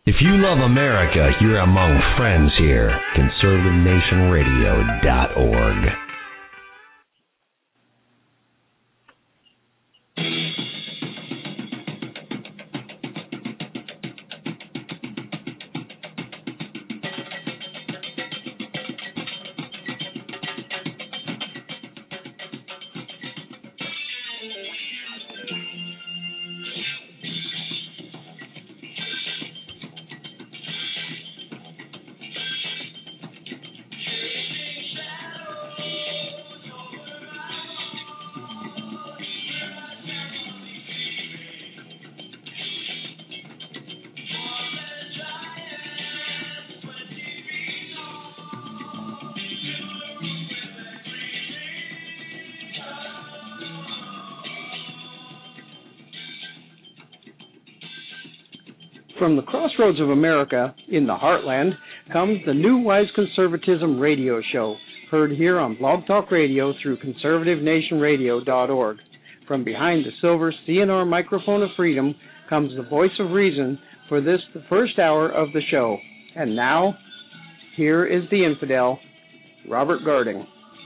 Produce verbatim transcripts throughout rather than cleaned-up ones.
If you love America, you're among friends here. conservative nation radio dot org. From the crossroads of America, in the heartland, comes the New Wise Conservatism radio show, heard here on Blog Talk Radio through conservative nation radio dot org. From behind the silver C N R microphone of freedom comes the voice of reason for this, the first hour of the show. And now, here is the infidel, Robert Garding.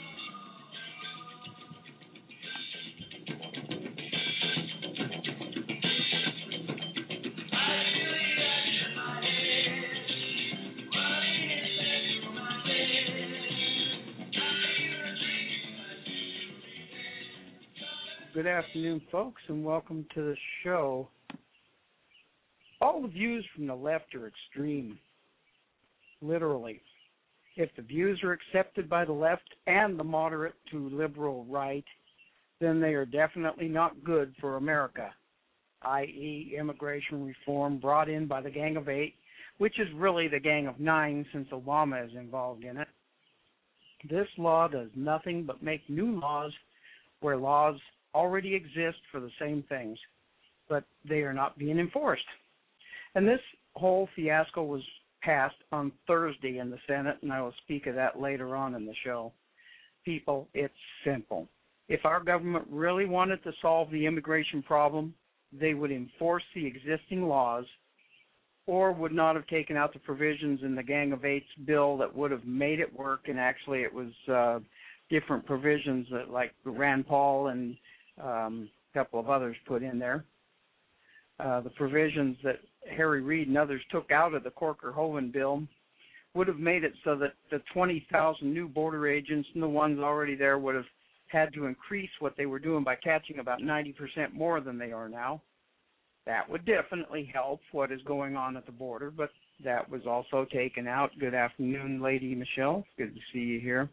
Good afternoon, folks, and welcome to the show. All the views from the left are extreme, literally. If the views are accepted by the left and the moderate to liberal right, then they are definitely not good for America, that is immigration reform brought in by the Gang of Eight, which is really the Gang of Nine since Obama is involved in it. This law does nothing but make new laws where laws already exist for the same things, but they are not being enforced. And this whole fiasco was passed on Thursday in the Senate, and I will speak of that later on in the show. People, it's simple. If our government really wanted to solve the immigration problem, they would enforce the existing laws or would not have taken out the provisions in the Gang of Eight's bill that would have made it work, and actually it was uh, different provisions that like Rand Paul and Um, a couple of others put in there. Uh, the provisions that Harry Reid and others took out of the Corker-Hoven bill would have made it so that the twenty thousand new border agents and the ones already there would have had to increase what they were doing by catching about ninety percent more than they are now. That would definitely help what is going on at the border, but that was also taken out. Good afternoon, Lady Michelle. Good to see you here.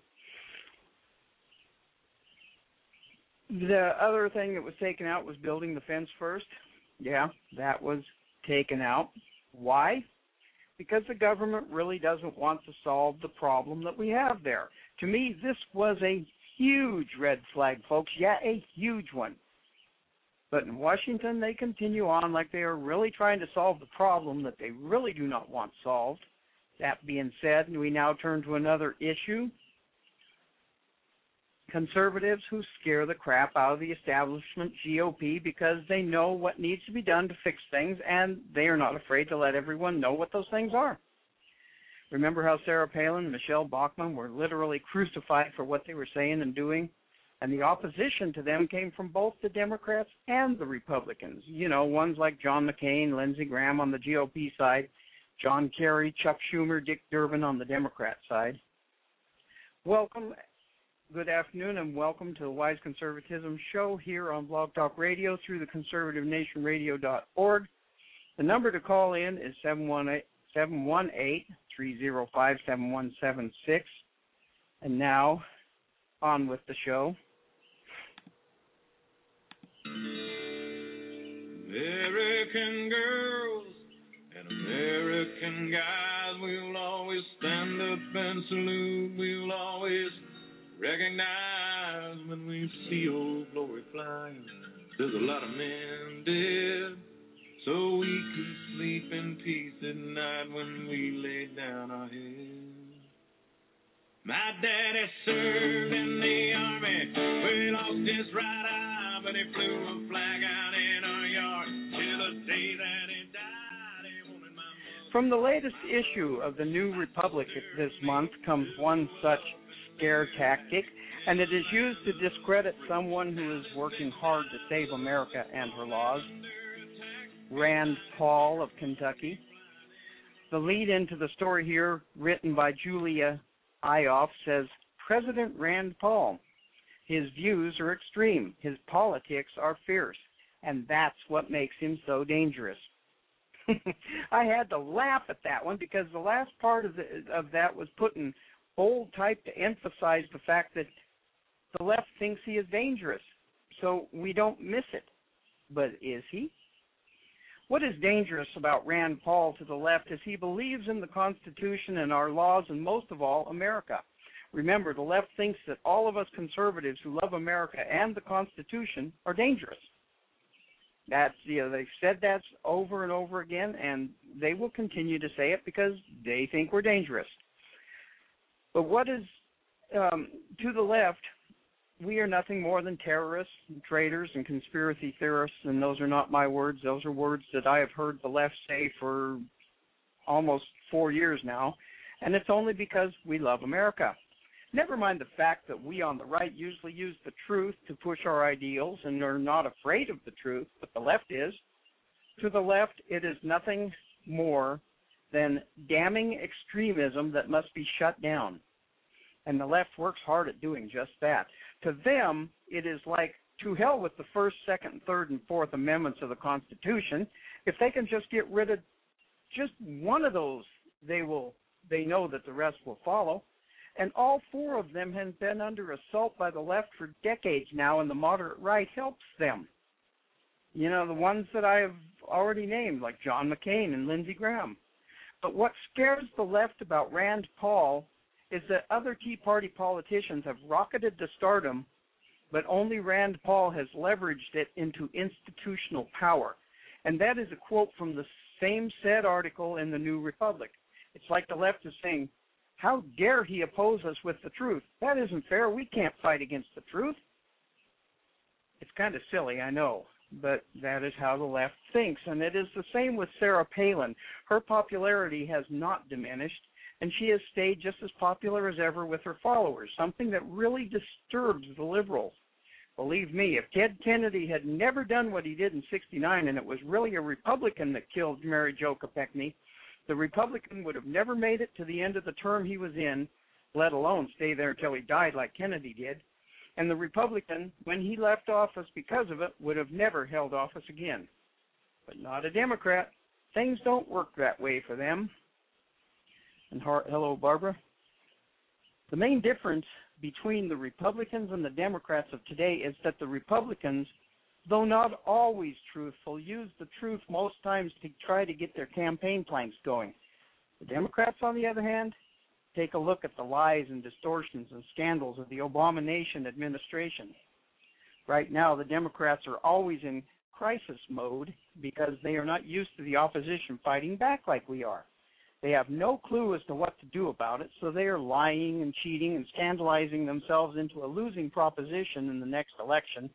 The other thing that was taken out was building the fence first. Yeah, that was taken out. Why? Because the government really doesn't want to solve the problem that we have there. To me, this was a huge red flag, folks. Yeah, a huge one. But in Washington, they continue on like they are really trying to solve the problem that they really do not want solved. That being said, we now turn to another issue. Conservatives who scare the crap out of the establishment G O P because they know what needs to be done to fix things, and they are not afraid to let everyone know what those things are. Remember how Sarah Palin and Michelle Bachmann were literally crucified for what they were saying and doing? And the opposition to them came from both the Democrats and the Republicans. You know, ones like John McCain, Lindsey Graham on the G O P side, John Kerry, Chuck Schumer, Dick Durbin on the Democrat side. Welcome. Good afternoon, and welcome to the Wise Conservatism Show here on Blog Talk Radio through the conservative nation radio dot org. The number to call in is seven one eight, three zero five, seven one seven six. And now, on with the show. American girls and American guys, we'll always stand up and salute. We'll always recognize when we see old glory flying. There's a lot of men dead, so we can sleep in peace at night when we lay down our heads. My daddy served in the army, we lost his right eye, but he flew a flag out in our yard till the day that he died. He wanted my mother. From the latest issue of the New Republic this month comes one such scare tactic, and it is used to discredit someone who is working hard to save America and her laws. Rand Paul of Kentucky. The lead into the story here, written by Julia Ioff, says, President Rand Paul. His views are extreme. His politics are fierce. And that's what makes him so dangerous. I had to laugh at that one because the last part of, the, of that was put in bold type to emphasize the fact that the left thinks he is dangerous. So we don't miss it. But is he? What is dangerous about Rand Paul to the left is he believes in the Constitution and our laws and most of all, America. Remember, the left thinks that all of us conservatives who love America and the Constitution are dangerous. That's, you know, they've said that over and over again, and they will continue to say it because they think we're dangerous. But what is, um, to the left, we are nothing more than terrorists, and traitors, and conspiracy theorists, and those are not my words. Those are words that I have heard the left say for almost four years now, and it's only because we love America. Never mind the fact that we on the right usually use the truth to push our ideals and are not afraid of the truth, but the left is. To the left, it is nothing more than damning extremism that must be shut down. And the left works hard at doing just that. To them, it is like, to hell with the First, Second, Third, and Fourth Amendments of the Constitution. If they can just get rid of just one of those, they will. They know that the rest will follow. And all four of them have been under assault by the left for decades now, and the moderate right helps them. You know, the ones that I have already named, like John McCain and Lindsey Graham. But what scares the left about Rand Paul is that other Tea Party politicians have rocketed to stardom, but only Rand Paul has leveraged it into institutional power. And that is a quote from the same said article in the New Republic. It's like the left is saying, how dare he oppose us with the truth? That isn't fair. We can't fight against the truth. It's kind of silly, I know, but that is how the left thinks. And it is the same with Sarah Palin. Her popularity has not diminished, and she has stayed just as popular as ever with her followers, something that really disturbs the liberals. Believe me, if Ted Kennedy had never done what he did in sixty-nine, and it was really a Republican that killed Mary Jo Kopechne, the Republican would have never made it to the end of the term he was in, let alone stay there until he died like Kennedy did. And the Republican, when he left office because of it, would have never held office again. But not a Democrat. Things don't work that way for them. And hello, Barbara. The main difference between the Republicans and the Democrats of today is that the Republicans, though not always truthful, use the truth most times to try to get their campaign planks going. The Democrats, on the other hand, take a look at the lies and distortions and scandals of the Abomination administration. Right now, the Democrats are always in crisis mode because they are not used to the opposition fighting back like we are. They have no clue as to what to do about it, so they are lying and cheating and scandalizing themselves into a losing proposition in the next election.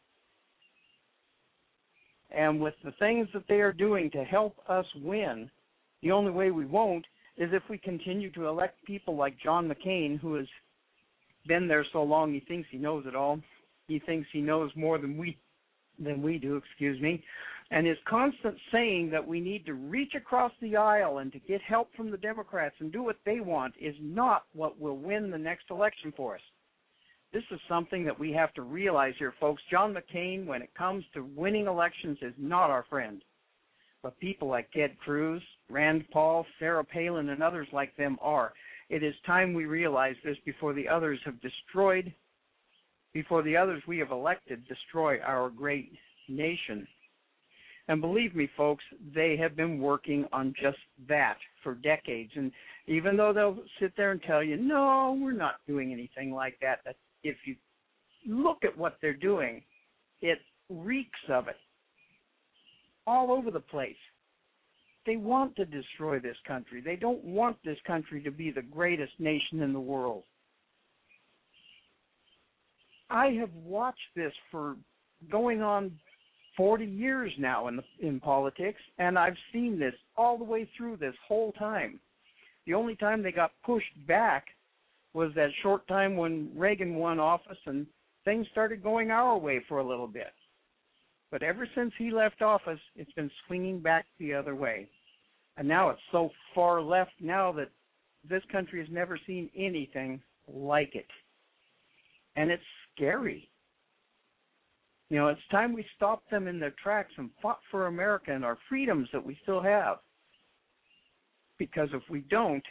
And with the things that they are doing to help us win, the only way we won't is if we continue to elect people like John McCain, who has been there so long he thinks he knows it all. He thinks he knows more than we than we do, excuse me. And his constant saying that we need to reach across the aisle and to get help from the Democrats and do what they want is not what will win the next election for us. This is something that we have to realize here, folks. John McCain, when it comes to winning elections, is not our friend. But people like Ted Cruz, Rand Paul, Sarah Palin, and others like them are. It is time we realize this before the others have destroyed, before the others we have elected destroy our great nation. And believe me, folks, they have been working on just that for decades. And even though they'll sit there and tell you, no, we're not doing anything like that, that if you look at what they're doing, it reeks of it all over the place. They want to destroy this country. They don't want this country to be the greatest nation in the world. I have watched this for going on forty years now in the, in politics, and I've seen this all the way through this whole time. The only time they got pushed back was that short time when Reagan won office and things started going our way for a little bit. But ever since he left office, it's been swinging back the other way. And now it's so far left now that this country has never seen anything like it. And it's scary. You know, it's time we stopped them in their tracks and fought for America and our freedoms that we still have. Because if we don't,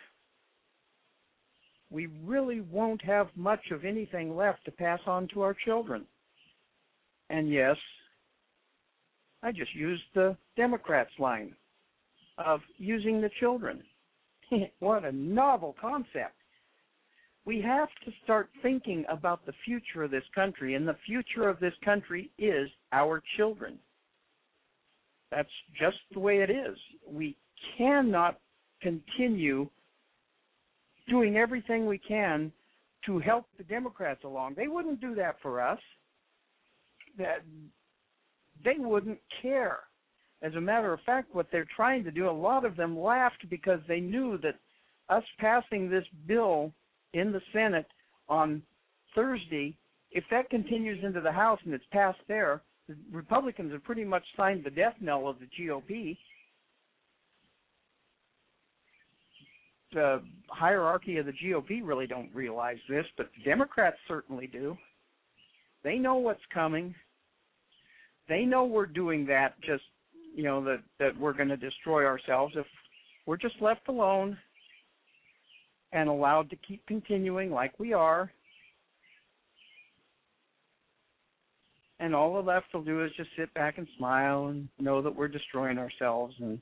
we really won't have much of anything left to pass on to our children. And yes, I just used the Democrats' line of using the children. What a novel concept. We have to start thinking about the future of this country, and the future of this country is our children. That's just the way it is. We cannot continue doing everything we can to help the Democrats along. They wouldn't do that for us. That they wouldn't care. As a matter of fact, what they're trying to do, a lot of them laughed because they knew that us passing this bill in the Senate on Thursday, if that continues into the House and it's passed there, the Republicans have pretty much signed the death knell of the G O P. The hierarchy of the G O P really don't realize this, but the Democrats certainly do. They know what's coming. They know we're doing that just, you know, that, that we're going to destroy ourselves if we're just left alone and allowed to keep continuing like we are. And all the left will do is just sit back and smile and know that we're destroying ourselves, and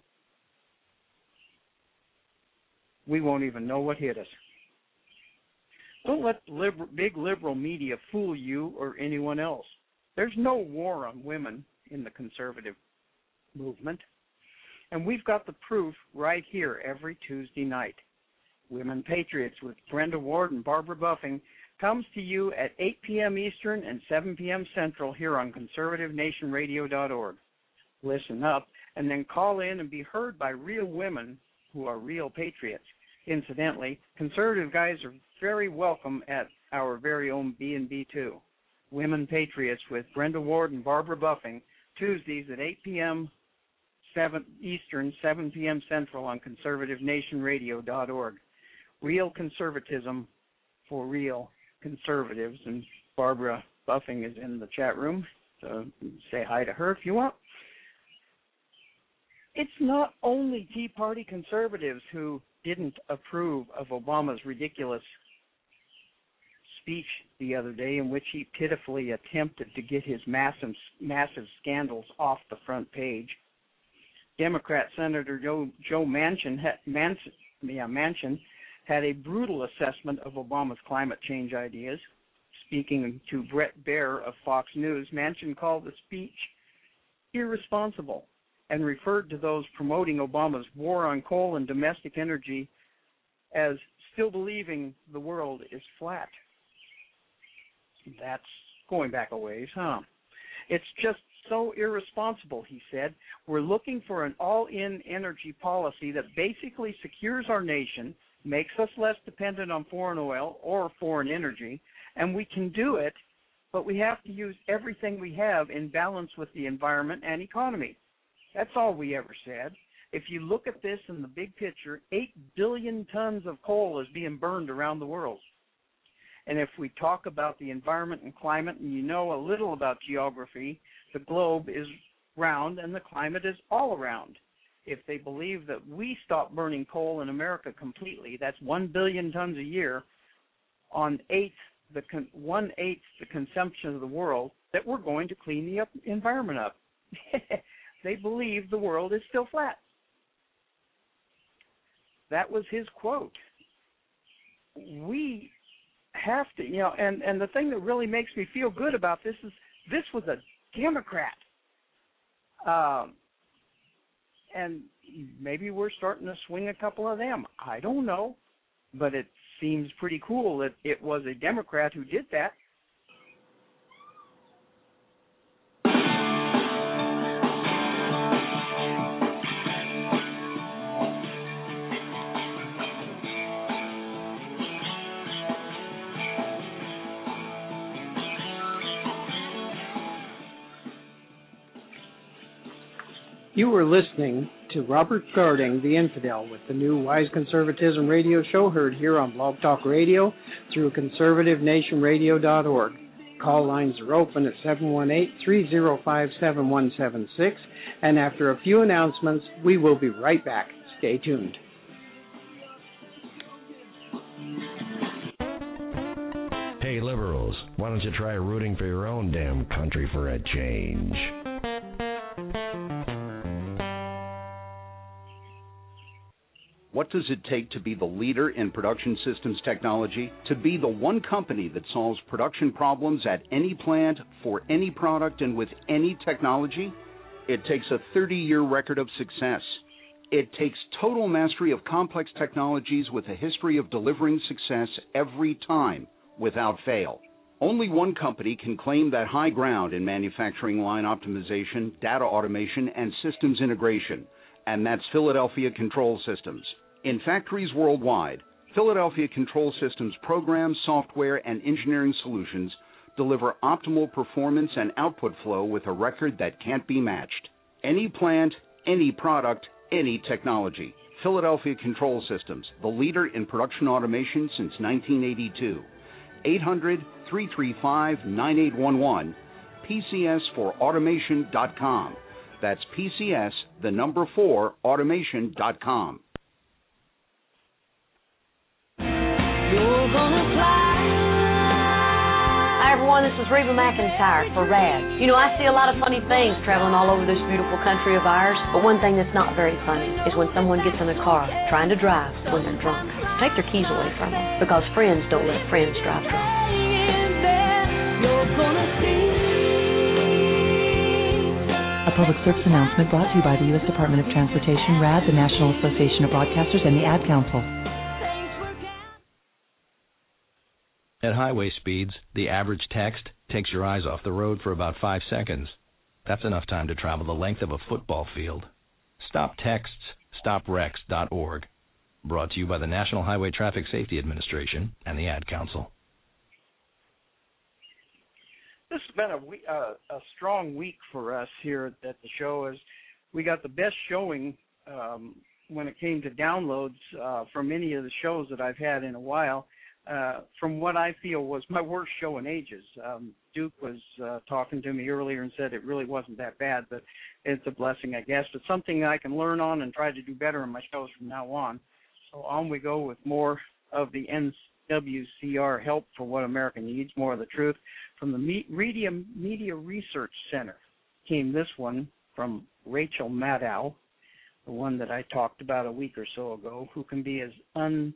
we won't even know what hit us. Don't let liber- big liberal media fool you or anyone else. There's no war on women in the conservative movement, and we've got the proof right here every Tuesday night. Women Patriots with Brenda Ward and Barbara Buffing comes to you at eight p.m. Eastern and seven p.m. Central here on conservative nation radio dot org. Listen up and then call in and be heard by real women who are real patriots. Incidentally, conservative guys are very welcome at our very own B and B too. Women Patriots with Brenda Ward and Barbara Buffing, Tuesdays at eight p.m. seven Eastern, seven p.m. Central on conservative nation radio dot org. Real conservatism for real conservatives, and Barbara Buffing is in the chat room, so say hi to her if you want. It's not only Tea Party conservatives who didn't approve of Obama's ridiculous speech the other day in which he pitifully attempted to get his massive, massive scandals off the front page. Democrat Senator Joe, Joe Manchin, Manchin, yeah, Manchin had a brutal assessment of Obama's climate change ideas. Speaking to Brett Baer of Fox News, Manchin called the speech irresponsible and referred to those promoting Obama's war on coal and domestic energy as still believing the world is flat. That's going back a ways, huh? It's just so irresponsible, he said. We're looking for an all-in energy policy that basically secures our nation, makes us less dependent on foreign oil or foreign energy, and we can do it, but we have to use everything we have in balance with the environment and economy. That's all we ever said. If you look at this in the big picture, eight billion tons of coal is being burned around the world. And if we talk about the environment and climate, and you know a little about geography, the globe is round and the climate is all around. If they believe that we stop burning coal in America completely, that's one billion tons a year, on eighth, the con- one-eighth the consumption of the world, that we're going to clean the up- environment up. They believe the world is still flat. That was his quote. We have to, you know, and, and the thing that really makes me feel good about this is this was a Democrat. Um, and maybe we're starting to swing a couple of them. I don't know, but it seems pretty cool that it was a Democrat who did that. You were listening to Robert Garding, the Infidel, with the new Wise Conservatism radio show heard here on Blog Talk Radio through conservative nation radio dot org. Call lines are open at seven one eight, three zero five, seven one seven six, and after a few announcements, we will be right back. Stay tuned. Hey, liberals, why don't you try rooting for your own damn country for a change? What does it take to be the leader in production systems technology? To be the one company that solves production problems at any plant, for any product, and with any technology? It takes a thirty-year record of success. It takes total mastery of complex technologies with a history of delivering success every time, without fail. Only one company can claim that high ground in manufacturing line optimization, data automation, and systems integration, and that's Philadelphia Control Systems. In factories worldwide, Philadelphia Control Systems programs, software, and engineering solutions deliver optimal performance and output flow with a record that can't be matched. Any plant, any product, any technology. Philadelphia Control Systems, the leader in production automation since nineteen eighty-two. eight hundred, three three five, nine eight one one, P C S for automation dot com. That's P C S, the number four, automation dot com. You're gonna fly. Hi everyone, this is Reba McEntire for RAD. You know, I see a lot of funny things traveling all over this beautiful country of ours, but one thing that's not very funny is when someone gets in a car trying to drive when they're drunk. Take their keys away from them, because friends don't let friends drive drunk. You're gonna see. A public service announcement brought to you by the U S Department of Transportation, RAD, the National Association of Broadcasters, and the Ad Council. At highway speeds, the average text takes your eyes off the road for about five seconds. That's enough time to travel the length of a football field. Stop texts, stop wrecks dot org. Brought to you by the National Highway Traffic Safety Administration and the Ad Council. This has been a, we- uh, a strong week for us here at the show, as we got the best showing um, when it came to downloads uh, from any of the shows that I've had in a while. Uh, from what I feel was my worst show in ages. Um, Duke was uh, talking to me earlier and said it really wasn't that bad, but it's a blessing, I guess. But something I can learn on and try to do better in my shows from now on. So on we go with more of the N W C R Help for What America Needs, more of the truth. From the Media, Media Research Center came this one from Rachel Maddow, the one that I talked about a week or so ago, who can be as un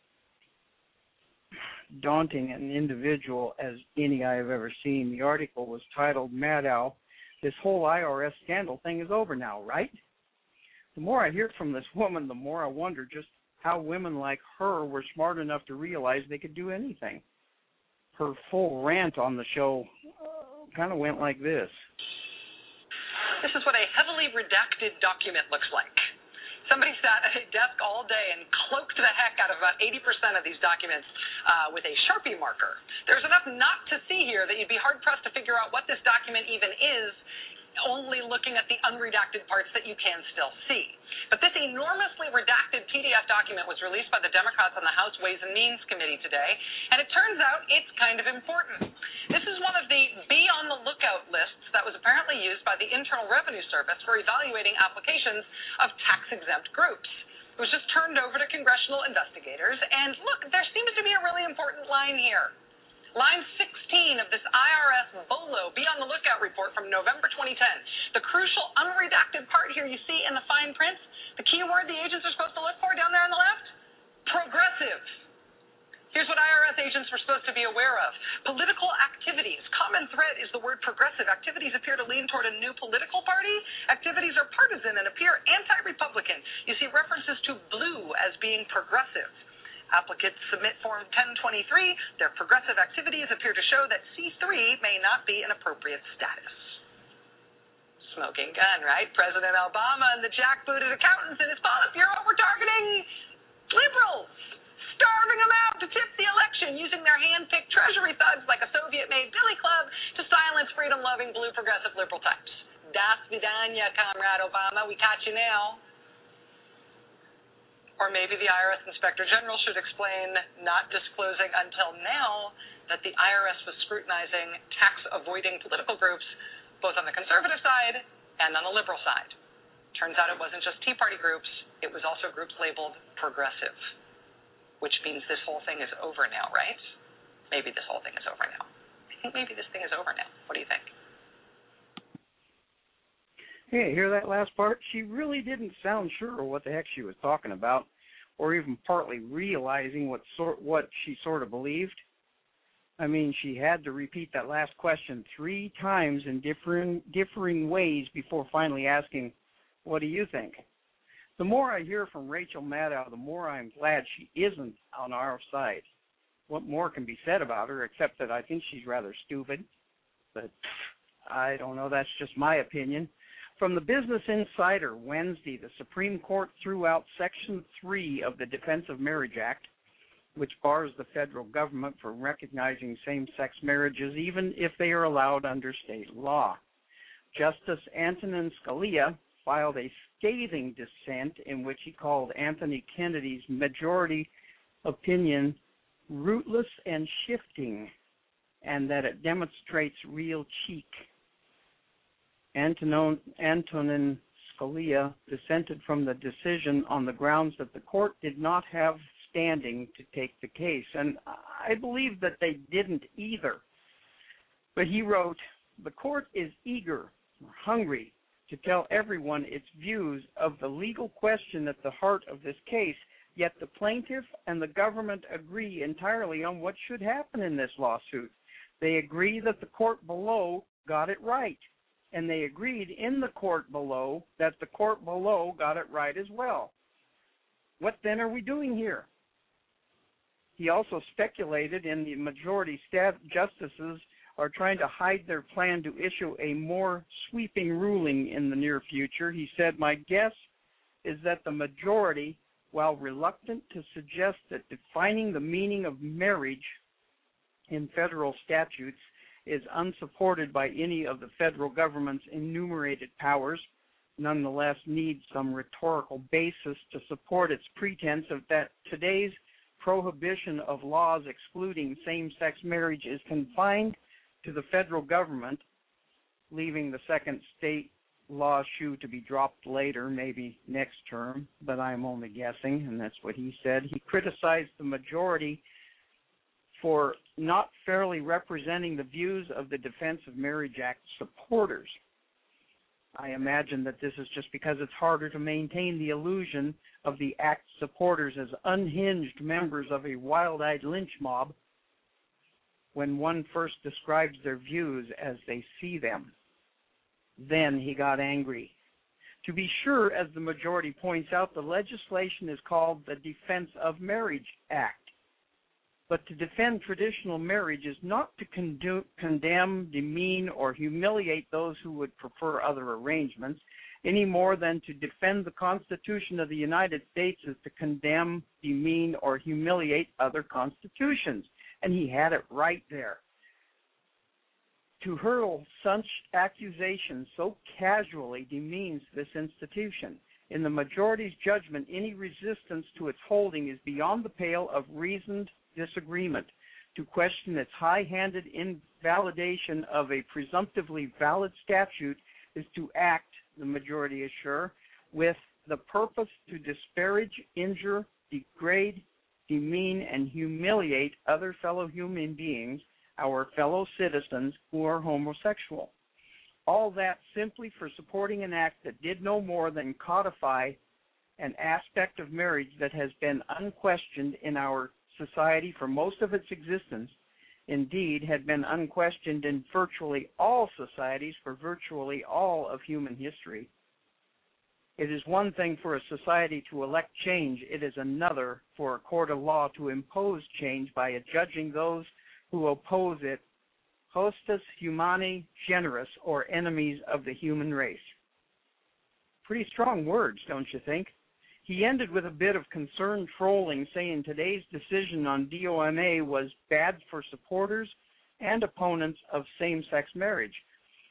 daunting an individual as any I have ever seen. The article was titled, Maddow, this whole I R S scandal thing is over now, right? The more I hear from this woman, the more I wonder just how women like her were smart enough to realize they could do anything. Her full rant on the show uh, kind of went like this. This is what a heavily redacted document looks like. Somebody sat at a desk all day and cloaked the heck out of about eighty percent of these documents uh, with a Sharpie marker. There's enough not to see here that you'd be hard-pressed to figure out what this document even is, only looking at the unredacted parts that you can still see. But this enormously redacted P D F document was released by the Democrats on the House Ways and Means Committee today, and it turns out it's kind of important. This is one of the be on the lookout lists that was apparently used by the Internal Revenue Service for evaluating applications of tax-exempt groups. It was just turned over to congressional investigators, and look, there seems to be a really important line here. Line sixteen of this I R S BOLO, Be on the Lookout report from November twenty ten. The crucial unredacted part here you see in the fine print, the key word the agents are supposed to look for down there on the left, progressive. Here's what I R S agents were supposed to be aware of. Political activities. Common thread is the word progressive. Activities appear to lean toward a new political party. Activities are partisan and appear anti-Republican. You see references to blue as being progressive. Applicants submit Form ten twenty-three. Their progressive activities appear to show that C three may not be an appropriate status. Smoking gun, right? President Obama and the jackbooted accountants in his Politburo were targeting liberals, starving them out to tip the election, using their hand-picked treasury thugs like a Soviet-made billy club to silence freedom-loving blue progressive liberal types. Das Vidang. on you, Comrade Obama. We caught you now. Or maybe the I R S Inspector General should explain not disclosing until now that the I R S was scrutinizing tax-avoiding political groups, both on the conservative side and on the liberal side. Turns out it wasn't just Tea Party groups, it was also groups labeled progressive, which means this whole thing is over now, right? Maybe this whole thing is over now. I think maybe this thing is over now. What do you think? Hey, hear that last part? She really didn't sound sure what the heck she was talking about, or even partly realizing what sort what she sort of believed. I mean, she had to repeat that last question three times in differing differing ways before finally asking, "What do you think?" The more I hear from Rachel Maddow, the more I'm glad she isn't on our side. What more can be said about her except that I think she's rather stupid? But I don't know, that's just my opinion. From the Business Insider, Wednesday, the Supreme Court threw out Section three of the Defense of Marriage Act, which bars the federal government from recognizing same-sex marriages even if they are allowed under state law. Justice Antonin Scalia filed a scathing dissent in which he called Anthony Kennedy's majority opinion rootless and shifting, and that it demonstrates real cheek. Antonin, Antonin Scalia dissented from the decision on the grounds that the court did not have standing to take the case, and I believe that they didn't either. But he wrote, "The court is eager or hungry to tell everyone its views of the legal question at the heart of this case, yet the plaintiff and the government agree entirely on what should happen in this lawsuit. They agree that the court below got it right, and they agreed in the court below that the court below got it right as well. What then are we doing here?" He also speculated in the majority staff justices are trying to hide their plan to issue a more sweeping ruling in the near future. He said, "My guess is that the majority, while reluctant to suggest that defining the meaning of marriage in federal statutes is unsupported by any of the federal government's enumerated powers, nonetheless needs some rhetorical basis to support its pretense of that today's prohibition of laws excluding same-sex marriage is confined to the federal government, leaving the second state law shoe to be dropped later, maybe next term, but I'm only guessing," and that's what he said. He criticized the majority for not fairly representing the views of the Defense of Marriage Act supporters. I imagine that this is just because it's harder to maintain the illusion of the Act supporters as unhinged members of a wild-eyed lynch mob when one first describes their views as they see them. Then he got angry. To be sure, as the majority points out, the legislation is called the Defense of Marriage Act. But to defend traditional marriage is not to condu- condemn, demean, or humiliate those who would prefer other arrangements, any more than to defend the Constitution of the United States is to condemn, demean, or humiliate other constitutions. And he had it right there. To hurl such accusations so casually demeans this institution. In the majority's judgment, any resistance to its holding is beyond the pale of reasoned disagreement. To question its high-handed invalidation of a presumptively valid statute is to act, the majority is sure, with the purpose to disparage, injure, degrade, demean, and humiliate other fellow human beings, our fellow citizens who are homosexual. All that simply for supporting an act that did no more than codify an aspect of marriage that has been unquestioned in our society for most of its existence, indeed had been unquestioned in virtually all societies for virtually all of human history. It is one thing for a society to elect change. It is another for a court of law to impose change by adjudging those who oppose it hostis humani generis, or enemies of the human race. Pretty strong words, don't you think? He ended with a bit of concerned trolling, saying today's decision on D O M A was bad for supporters and opponents of same-sex marriage.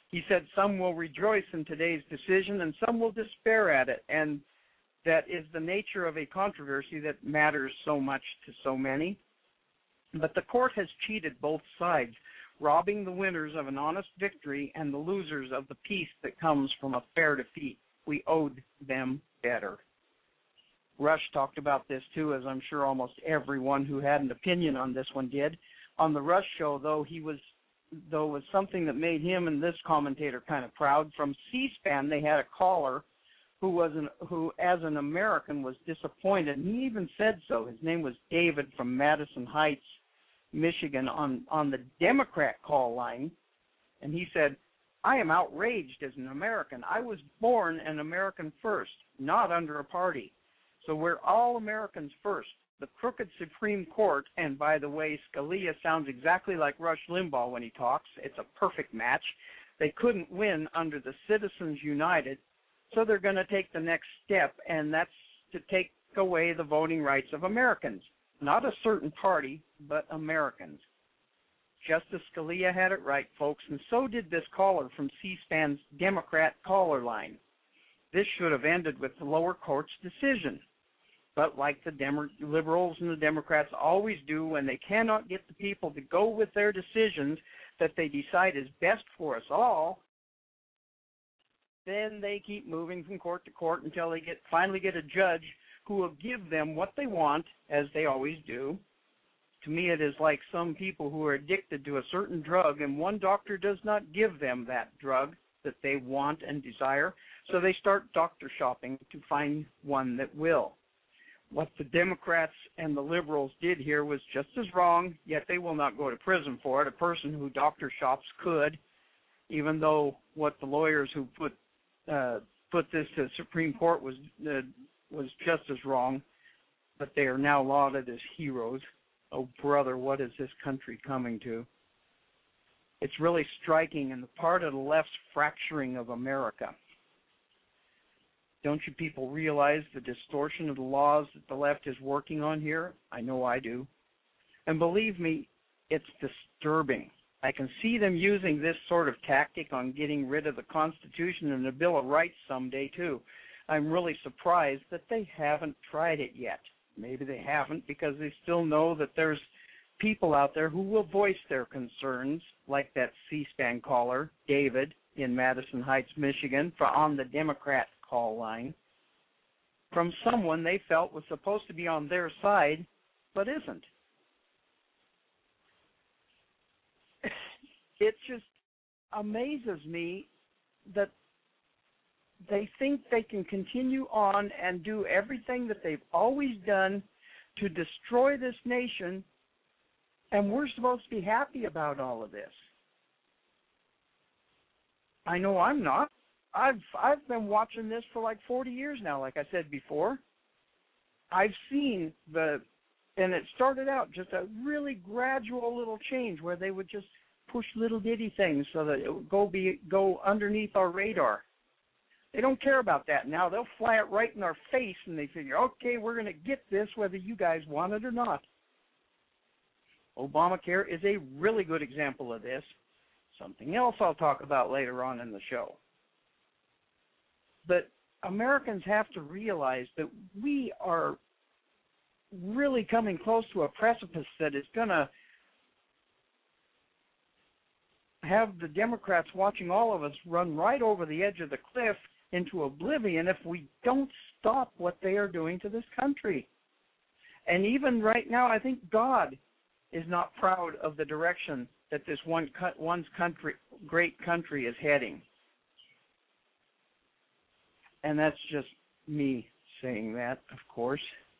He said some will rejoice in today's decision and some will despair at it, and that is the nature of a controversy that matters so much to so many. But the court has cheated both sides, robbing the winners of an honest victory and the losers of the peace that comes from a fair defeat. We owed them better. Rush talked about this too, as I'm sure almost everyone who had an opinion on this one did. On the Rush show, though, he was though was something that made him and this commentator kind of proud. From C-SPAN, they had a caller who was an, who, as an American, was disappointed, and he even said so. His name was David from Madison Heights, Michigan, on, on the Democrat call line, and he said, I am outraged as an American. I was born an American first, not under a party. So we're all Americans first. The crooked Supreme Court, and by the way, Scalia sounds exactly like Rush Limbaugh when he talks. It's a perfect match. They couldn't win under the Citizens United, so they're going to take the next step, and that's to take away the voting rights of Americans. Not a certain party, but Americans. Justice Scalia had it right, folks, and so did this caller from C-SPAN's Democrat caller line. This should have ended with the lower court's decision. But like the Demo- liberals and the Democrats always do, when they cannot get the people to go with their decisions that they decide is best for us all, then they keep moving from court to court until they get finally get a judge who will give them what they want, as they always do. To me, it is like some people who are addicted to a certain drug, and one doctor does not give them that drug that they want and desire, so they start doctor shopping to find one that will. What the Democrats and the liberals did here was just as wrong, yet they will not go to prison for it. A person who doctor shops could, even though what the lawyers who put uh, put this to the Supreme Court was uh, was just as wrong, but they are now lauded as heroes. Oh, brother, what is this country coming to? It's really striking in the part of the left's fracturing of America. Don't you people realize the distortion of the laws that the left is working on here? I know I do. And believe me, it's disturbing. I can see them using this sort of tactic on getting rid of the Constitution and the Bill of Rights someday, too. I'm really surprised that they haven't tried it yet. Maybe they haven't because they still know that there's people out there who will voice their concerns, like that C-SPAN caller, David, in Madison Heights, Michigan, for on the Democrat call line, from someone they felt was supposed to be on their side, but isn't. It just amazes me that they think they can continue on and do everything that they've always done to destroy this nation, and we're supposed to be happy about all of this. I know I'm not. I've I've been watching this for like forty years now, like I said before. I've seen the, and it started out just a really gradual little change where they would just push little bitty things so that it would go be go underneath our radar. They don't care about that now. They'll fly it right in our face, and they figure, okay, we're going to get this whether you guys want it or not. Obamacare is a really good example of this. Something else I'll talk about later on in the show. But Americans have to realize that we are really coming close to a precipice that is going to have the Democrats watching all of us run right over the edge of the cliff into oblivion if we don't stop what they are doing to this country. And even right now, I think God is not proud of the direction that this one one's country, great country is heading. And that's just me saying that, of course.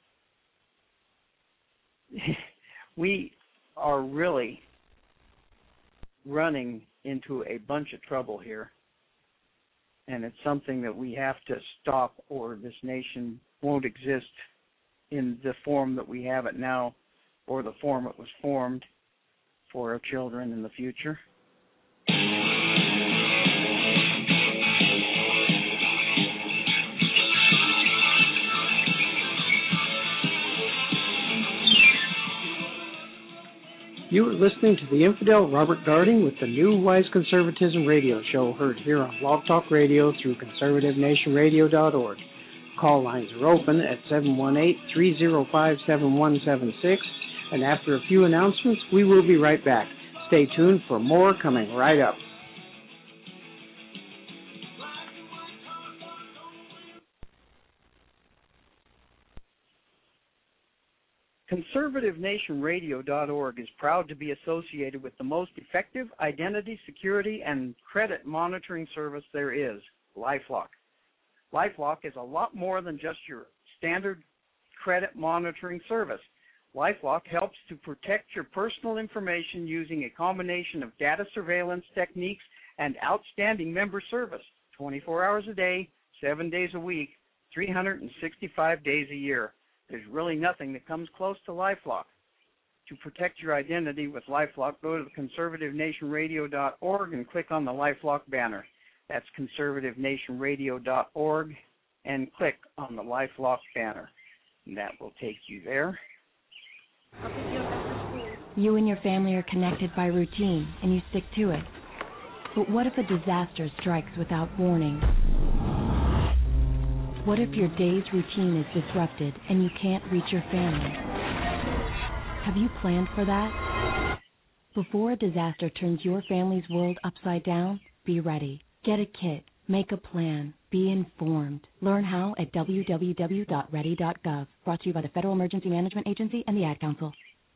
We are really running into a bunch of trouble here. And it's something that we have to stop, or this nation won't exist in the form that we have it now, or the form it was formed for our children in the future. You are listening to the infidel Robert Garding with the New Wise Conservatism radio show, heard here on Blog Talk Radio through conservative nation radio dot org. Call lines are open at seven one eight, three zero five, seven one seven six, and after a few announcements, we will be right back. Stay tuned for more coming right up. conservative nation radio dot org is proud to be associated with the most effective identity security and credit monitoring service there is, LifeLock. LifeLock is a lot more than just your standard credit monitoring service. LifeLock helps to protect your personal information using a combination of data surveillance techniques and outstanding member service, twenty-four hours a day, seven days a week, three hundred sixty-five days a year. There's really nothing that comes close to LifeLock. To protect your identity with LifeLock, go to the conservative nation radio dot org and click on the LifeLock banner. That's conservative nation radio dot org and click on the LifeLock banner. And that will take you there. You and your family are connected by routine, and you stick to it. But what if a disaster strikes without warning? What if your day's routine is disrupted and you can't reach your family? Have you planned for that? Before a disaster turns your family's world upside down, be ready. Get a kit. Make a plan. Be informed. Learn how at w w w dot ready dot gov. Brought to you by the Federal Emergency Management Agency and the Ad Council.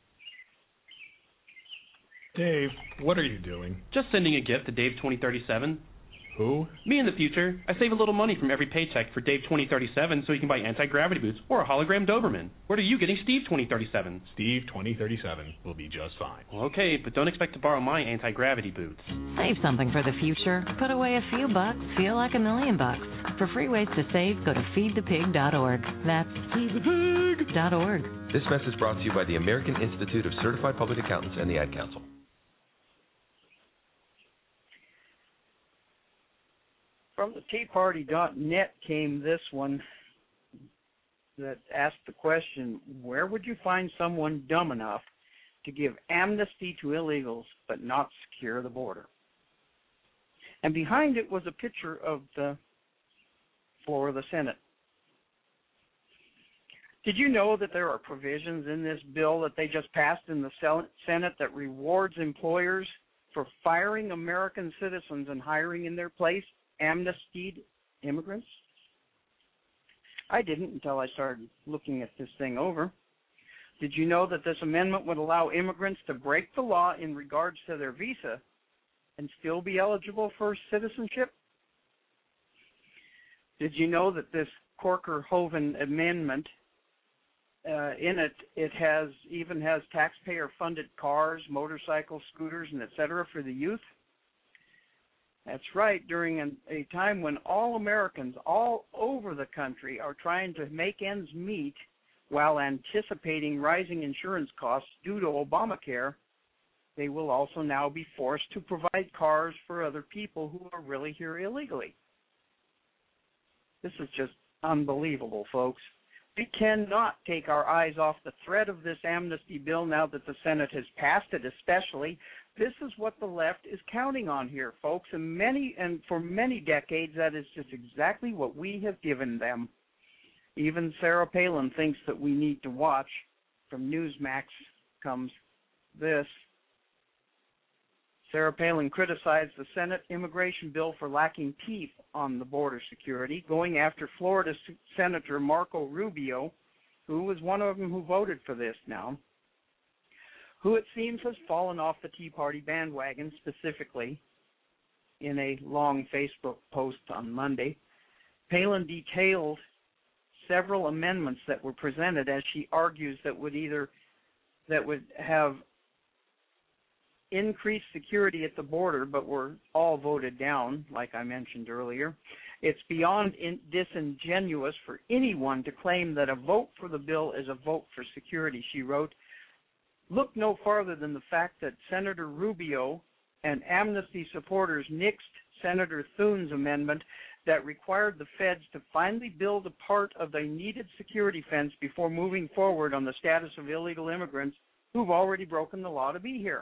Dave, what are you doing? Just sending a gift to Dave twenty thirty-seven. Who? Me in the future. I save a little money from every paycheck for Dave twenty thirty-seven so he can buy anti-gravity boots or a hologram Doberman. What are you getting Steve twenty thirty-seven? Steve twenty thirty-seven will be just fine. Well, okay, but don't expect to borrow my anti-gravity boots. Save something for the future. Put away a few bucks. Feel like a million bucks. For free ways to save, go to feed the pig dot org. That's feed the pig dot org. This message brought to you by the American Institute of Certified Public Accountants and the Ad Council. From the tea party dot net came this one that asked the question, where would you find someone dumb enough to give amnesty to illegals but not secure the border? And behind it was a picture of the floor of the Senate. Did you know that there are provisions in this bill that they just passed in the Senate that rewards employers for firing American citizens and hiring in their place amnestied immigrants? I didn't until I started looking at this thing over. Did you know that this amendment would allow immigrants to break the law in regards to their visa and still be eligible for citizenship? Did you know that this Corker-Hoven amendment, uh, in it, it has even has taxpayer-funded cars, motorcycles, scooters, and et cetera for the youth? That's right, during an, a time when all Americans all over the country are trying to make ends meet while anticipating rising insurance costs due to Obamacare, they will also now be forced to provide cars for other people who are really here illegally. This is just unbelievable, folks. We cannot take our eyes off the thread of this amnesty bill now that the Senate has passed it, especially. This is what the left is counting on here, folks, and many and for many decades that is just exactly what we have given them. Even Sarah Palin thinks that we need to watch. From Newsmax comes this. Sarah Palin criticized the Senate immigration bill for lacking teeth on the border security, going after Florida Senator Marco Rubio, who was one of them who voted for this now, who it seems has fallen off the Tea Party bandwagon, specifically in a long Facebook post on Monday. Palin detailed several amendments that were presented, as she argues, that would either that would have increased security at the border, but were all voted down, like I mentioned earlier. It's beyond in, disingenuous for anyone to claim that a vote for the bill is a vote for security, she wrote. Look no farther than the fact that Senator Rubio and amnesty supporters nixed Senator Thune's amendment that required the feds to finally build a part of the needed security fence before moving forward on the status of illegal immigrants who've already broken the law to be here.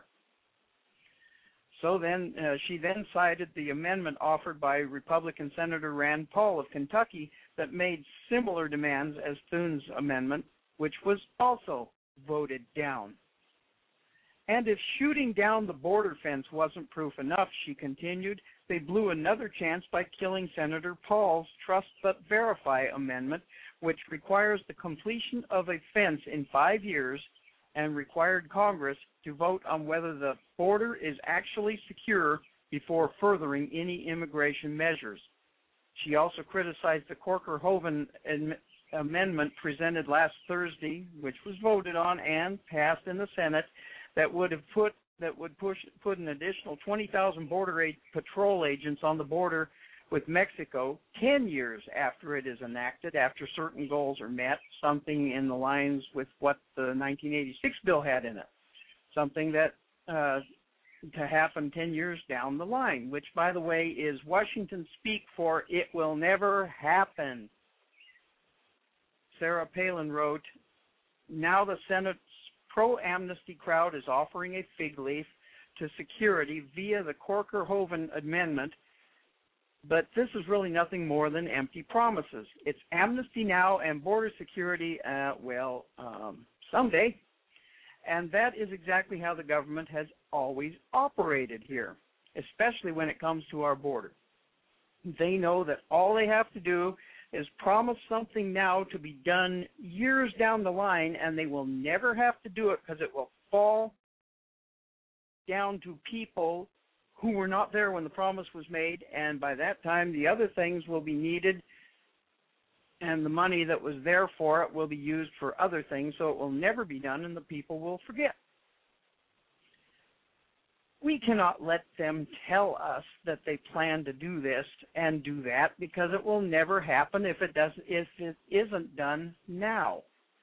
So then uh, she then cited the amendment offered by Republican Senator Rand Paul of Kentucky that made similar demands as Thune's amendment, which was also voted down. And if shooting down the border fence wasn't proof enough, she continued, they blew another chance by killing Senator Paul's Trust But Verify amendment, which requires the completion of a fence in five years and required Congress to vote on whether the border is actually secure before furthering any immigration measures. She also criticized the Corker-Hoven amendment presented last Thursday, which was voted on and passed in the Senate, that would have put that would push put an additional twenty thousand border aid, patrol agents on the border with Mexico ten years after it is enacted, after certain goals are met, something in the lines with what the nineteen eighty-six bill had in it, something that uh, to happen ten years down the line, which, by the way, is Washington speak for it will never happen. Sarah Palin wrote, now the Senate's pro-amnesty crowd is offering a fig leaf to security via the Corker-Hoven amendment, but this is really nothing more than empty promises. It's amnesty now and border security, uh, well, um, someday. And that is exactly how the government has always operated here, especially when it comes to our border. They know that all they have to do is promise something now to be done years down the line, and they will never have to do it because it will fall down to people who were not there when the promise was made, and by that time the other things will be needed, and the money that was there for it will be used for other things, so it will never be done, and the people will forget. We cannot let them tell us that they plan to do this and do that, because it will never happen if it doesn't, if it isn't done now.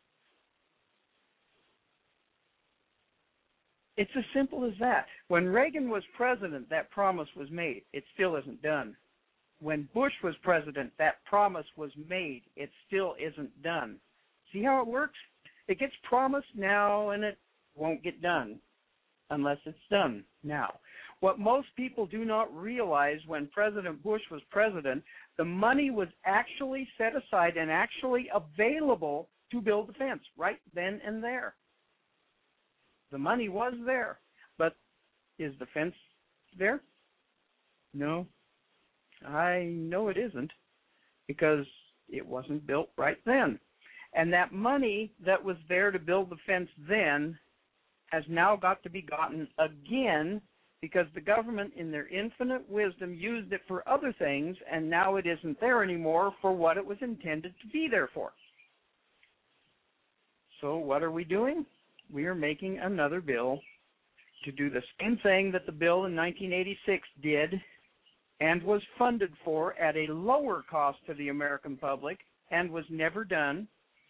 It's as simple as that. When Reagan was president, that promise was made. It still isn't done. When Bush was president, that promise was made. It still isn't done. See how it works? It gets promised now, and it won't get done unless it's done now. What most people do not realize, when President Bush was president, the money was actually set aside and actually available to build the fence right then and there. The money was there, but is the fence there? No. I know it isn't, because it wasn't built right then. And that money that was there to build the fence then has now got to be gotten again, because the government, in their infinite wisdom, used it for other things, and now it isn't there anymore for what it was intended to be there for. So what are we doing? We are making another bill to do the same thing that the bill in nineteen eighty-six did and was funded for at a lower cost to the American public and was never done.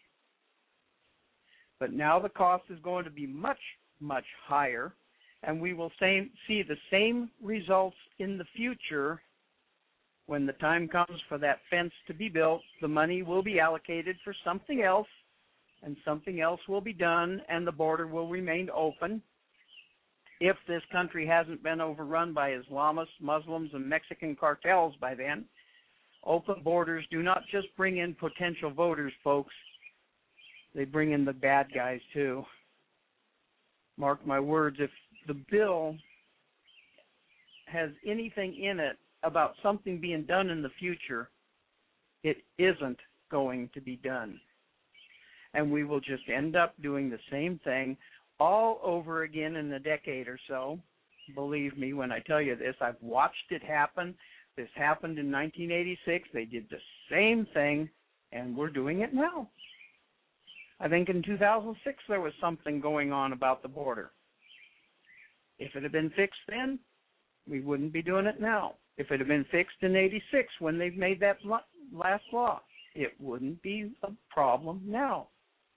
But now the cost is going to be much, much higher, and we will same, see the same results in the future. When the time comes for that fence to be built, the money will be allocated for something else, and something else will be done, and the border will remain open. If this country hasn't been overrun by Islamists, Muslims, and Mexican cartels by then. Open borders do not just bring in potential voters, folks. They bring in the bad guys, too. Mark my words, if the bill has anything in it about something being done in the future, it isn't going to be done. And we will just end up doing the same thing all over again in a decade or so. Believe me when I tell you this. I've watched it happen. This happened in nineteen eighty-six. They did the same thing, and we're doing it now. I think in two thousand six there was something going on about the border. If it had been fixed then, we wouldn't be doing it now. If it had been fixed in eighty-six when they made that last law, it wouldn't be a problem now.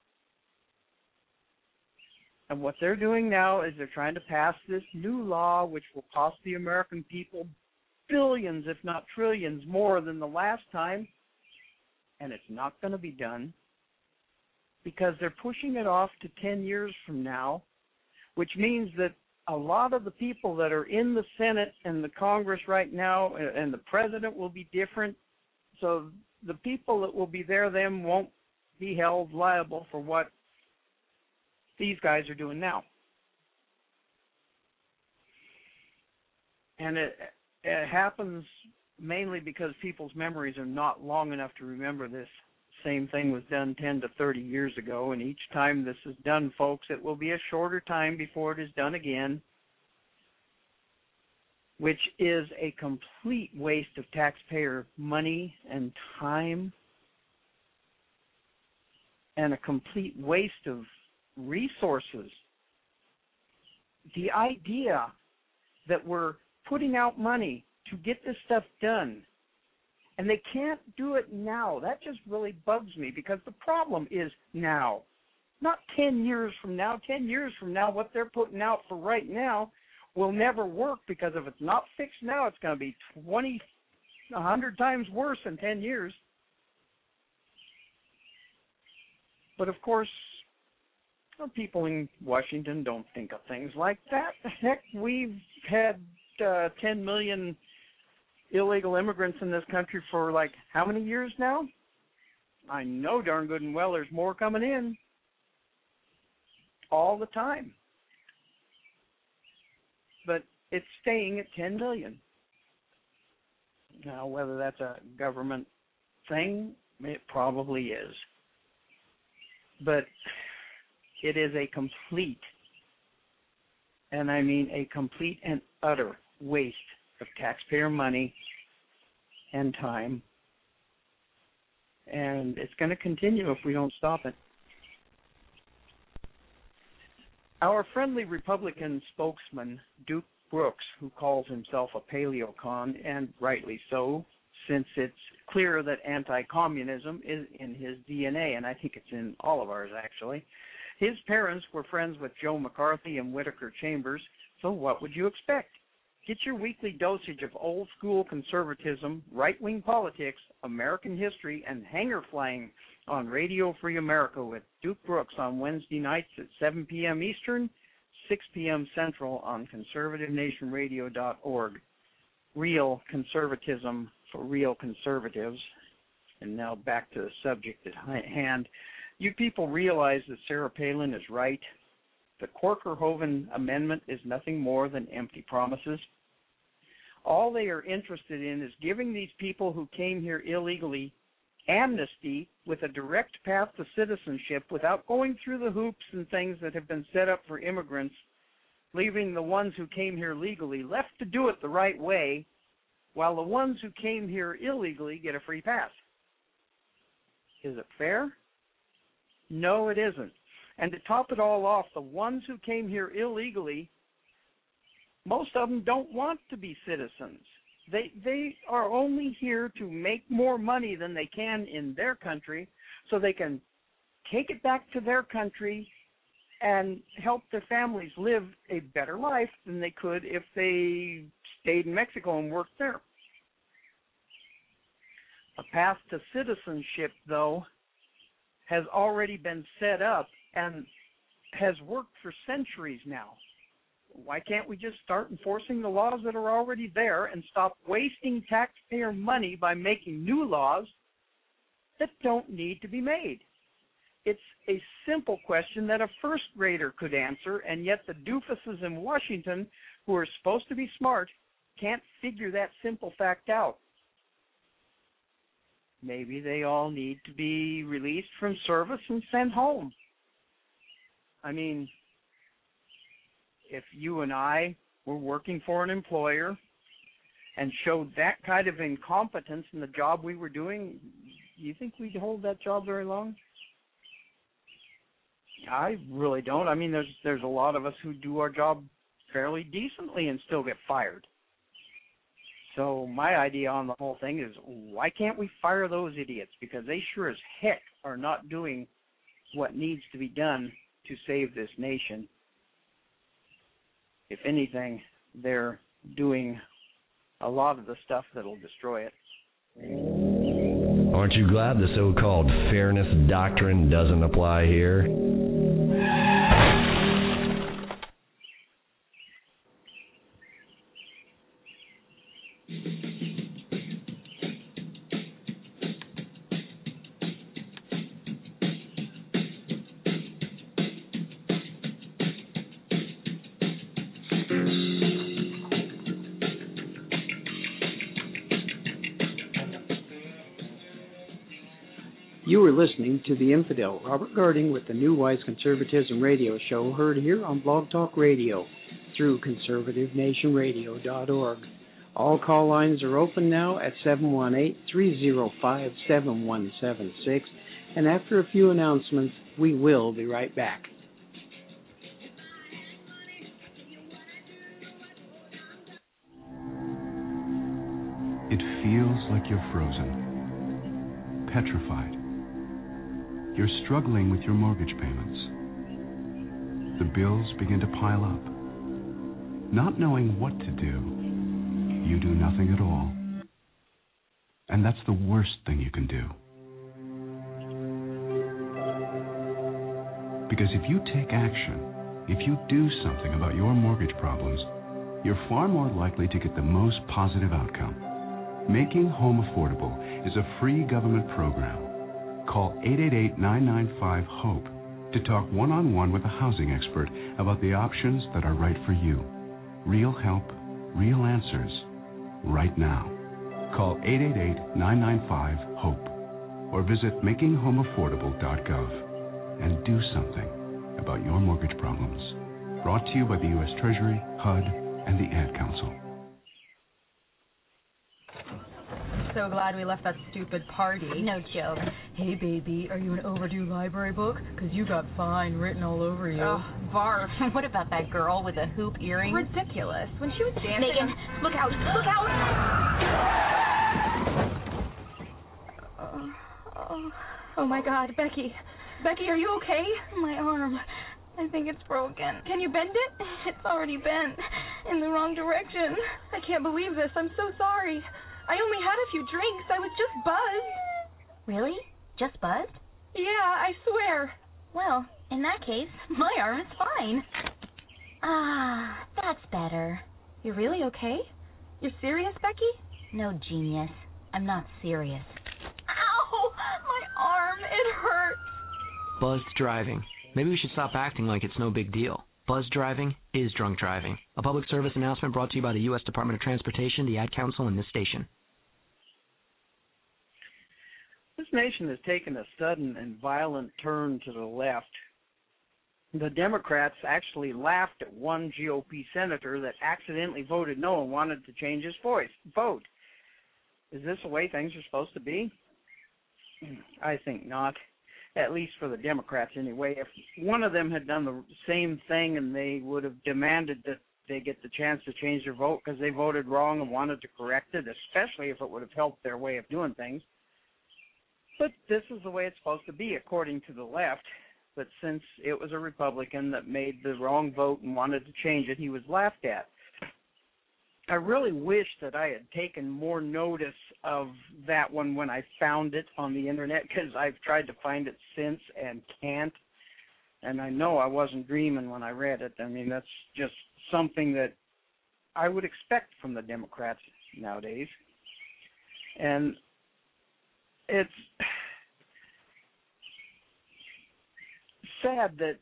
And what they're doing now is they're trying to pass this new law which will cost the American people billions, if not trillions, more than the last time, and it's not going to be done because they're pushing it off to ten years from now which means that a lot of the people that are in the Senate and the Congress right now, and the president will be different. So the people that will be there then won't be held liable for what these guys are doing now. And it, it happens mainly because people's memories are not long enough to remember this. Same thing was done ten to thirty years ago, and each time this is done, folks, it will be a shorter time before it is done again, which is a complete waste of taxpayer money and time, and a complete waste of resources. The idea that we're putting out money to get this stuff done, and they can't do it now, that just really bugs me, because the problem is now, not ten years from now. ten years from now, what they're putting out for right now will never work, because if it's not fixed now, it's going to be twenty, one hundred times worse in ten years. But, of course, well, people in Washington don't think of things like that. Heck, we've had uh, ten million illegal immigrants in this country for, like, how many years now? I know darn good and well there's more coming in all the time. But it's staying at ten million. Now, whether that's a government thing, it probably is. But it is a complete, and I mean a complete and utter waste of taxpayer money and time. And it's going to continue if we don't stop it. Our friendly Republican spokesman, Duke Brooks, who calls himself a paleocon, and rightly so, since it's clear that anti-communism is in his D N A, and I think it's in all of ours, actually. His parents were friends with Joe McCarthy and Whittaker Chambers, so what would you expect? Get your weekly dosage of old-school conservatism, right-wing politics, American history, and hanger flying on Radio Free America with Duke Brooks on Wednesday nights at seven p.m. Eastern, six p.m. Central on conservative nation radio dot org. Real conservatism for real conservatives. And now back to the subject at hand. You people realize that Sarah Palin is right. The Corker-Hoven Amendment is nothing more than empty promises. All they are interested in is giving these people who came here illegally amnesty with a direct path to citizenship without going through the hoops and things that have been set up for immigrants, leaving the ones who came here legally left to do it the right way, while the ones who came here illegally get a free pass. Is it fair? No, it isn't. And to top it all off, the ones who came here illegally, most of them don't want to be citizens. They they are only here to make more money than they can in their country so they can take it back to their country and help their families live a better life than they could if they stayed in Mexico and worked there. A path to citizenship, though, has already been set up and has worked for centuries now. Why can't we just start enforcing the laws that are already there and stop wasting taxpayer money by making new laws that don't need to be made? It's a simple question that a first grader could answer, and yet the doofuses in Washington, who are supposed to be smart, can't figure that simple fact out. Maybe they all need to be released from service and sent home. I mean, if you and I were working for an employer and showed that kind of incompetence in the job we were doing, do you think we'd hold that job very long? I really don't. I mean, there's there's a lot of us who do our job fairly decently and still get fired. So my idea on the whole thing is, why can't we fire those idiots? Because they sure as heck are not doing what needs to be done to save this nation. If anything, they're doing a lot of the stuff that'll destroy it. Aren't you glad the so-called fairness doctrine doesn't apply here? You are listening to The Infidel, Robert Garding with the New Wise Conservatism radio show, heard here on Blog Talk Radio through conservative nation radio dot org. All call lines are open now at seven one eight, three zero five, seven one seven six, and after a few announcements, we will be right back. It feels like you're frozen, petrified. You're struggling with your mortgage payments. The bills begin to pile up. Not knowing what to do, you do nothing at all. And that's the worst thing you can do. Because if you take action, if you do something about your mortgage problems, you're far more likely to get the most positive outcome. Making Home Affordable is a free government program. Call eight eight eight, nine nine five, HOPE to talk one-on-one with a housing expert about the options that are right for you. Real help, real answers, right now. Call eight eight eight, nine nine five, HOPE or visit making home affordable dot gov and do something about your mortgage problems. Brought to you by the U S Treasury, H U D, and the Ad Council. So glad we left that stupid party. No joke. Hey, baby, are you an overdue library book? Because you got fine written all over you. Oh, barf. What about that girl with the hoop earrings? Ridiculous. When she was dancing... Megan, on... look out, look out! Oh, oh, oh, my God, Becky. Becky, are you okay? My arm. I think it's broken. Can you bend it? It's already bent in the wrong direction. I can't believe this. I'm so sorry. I only had a few drinks. I was just buzzed. Really? Just buzzed? Yeah, I swear. Well, in that case, my arm is fine. Ah, that's better. You're really okay? You're serious, Becky? No, genius. I'm not serious. Ow! My arm, it hurts. Buzzed driving. Maybe we should stop acting like it's no big deal. Buzzed driving is drunk driving. A public service announcement brought to you by the U S Department of Transportation, the Ad Council, and this station. This nation has taken a sudden and violent turn to the left. The Democrats actually laughed at one G O P senator that accidentally voted no and wanted to change his voice, vote. Is this the way things are supposed to be? I think not, at least for the Democrats anyway. If one of them had done the same thing and they would have demanded that they get the chance to change their vote because they voted wrong and wanted to correct it, especially if it would have helped their way of doing things. But this is the way it's supposed to be, according to the left. But since it was a Republican that made the wrong vote and wanted to change it, he was laughed at. I really wish that I had taken more notice of that one when I found it on the Internet, because I've tried to find it since and can't. And I know I wasn't dreaming when I read it. I mean, that's just something that I would expect from the Democrats nowadays. And it's sad that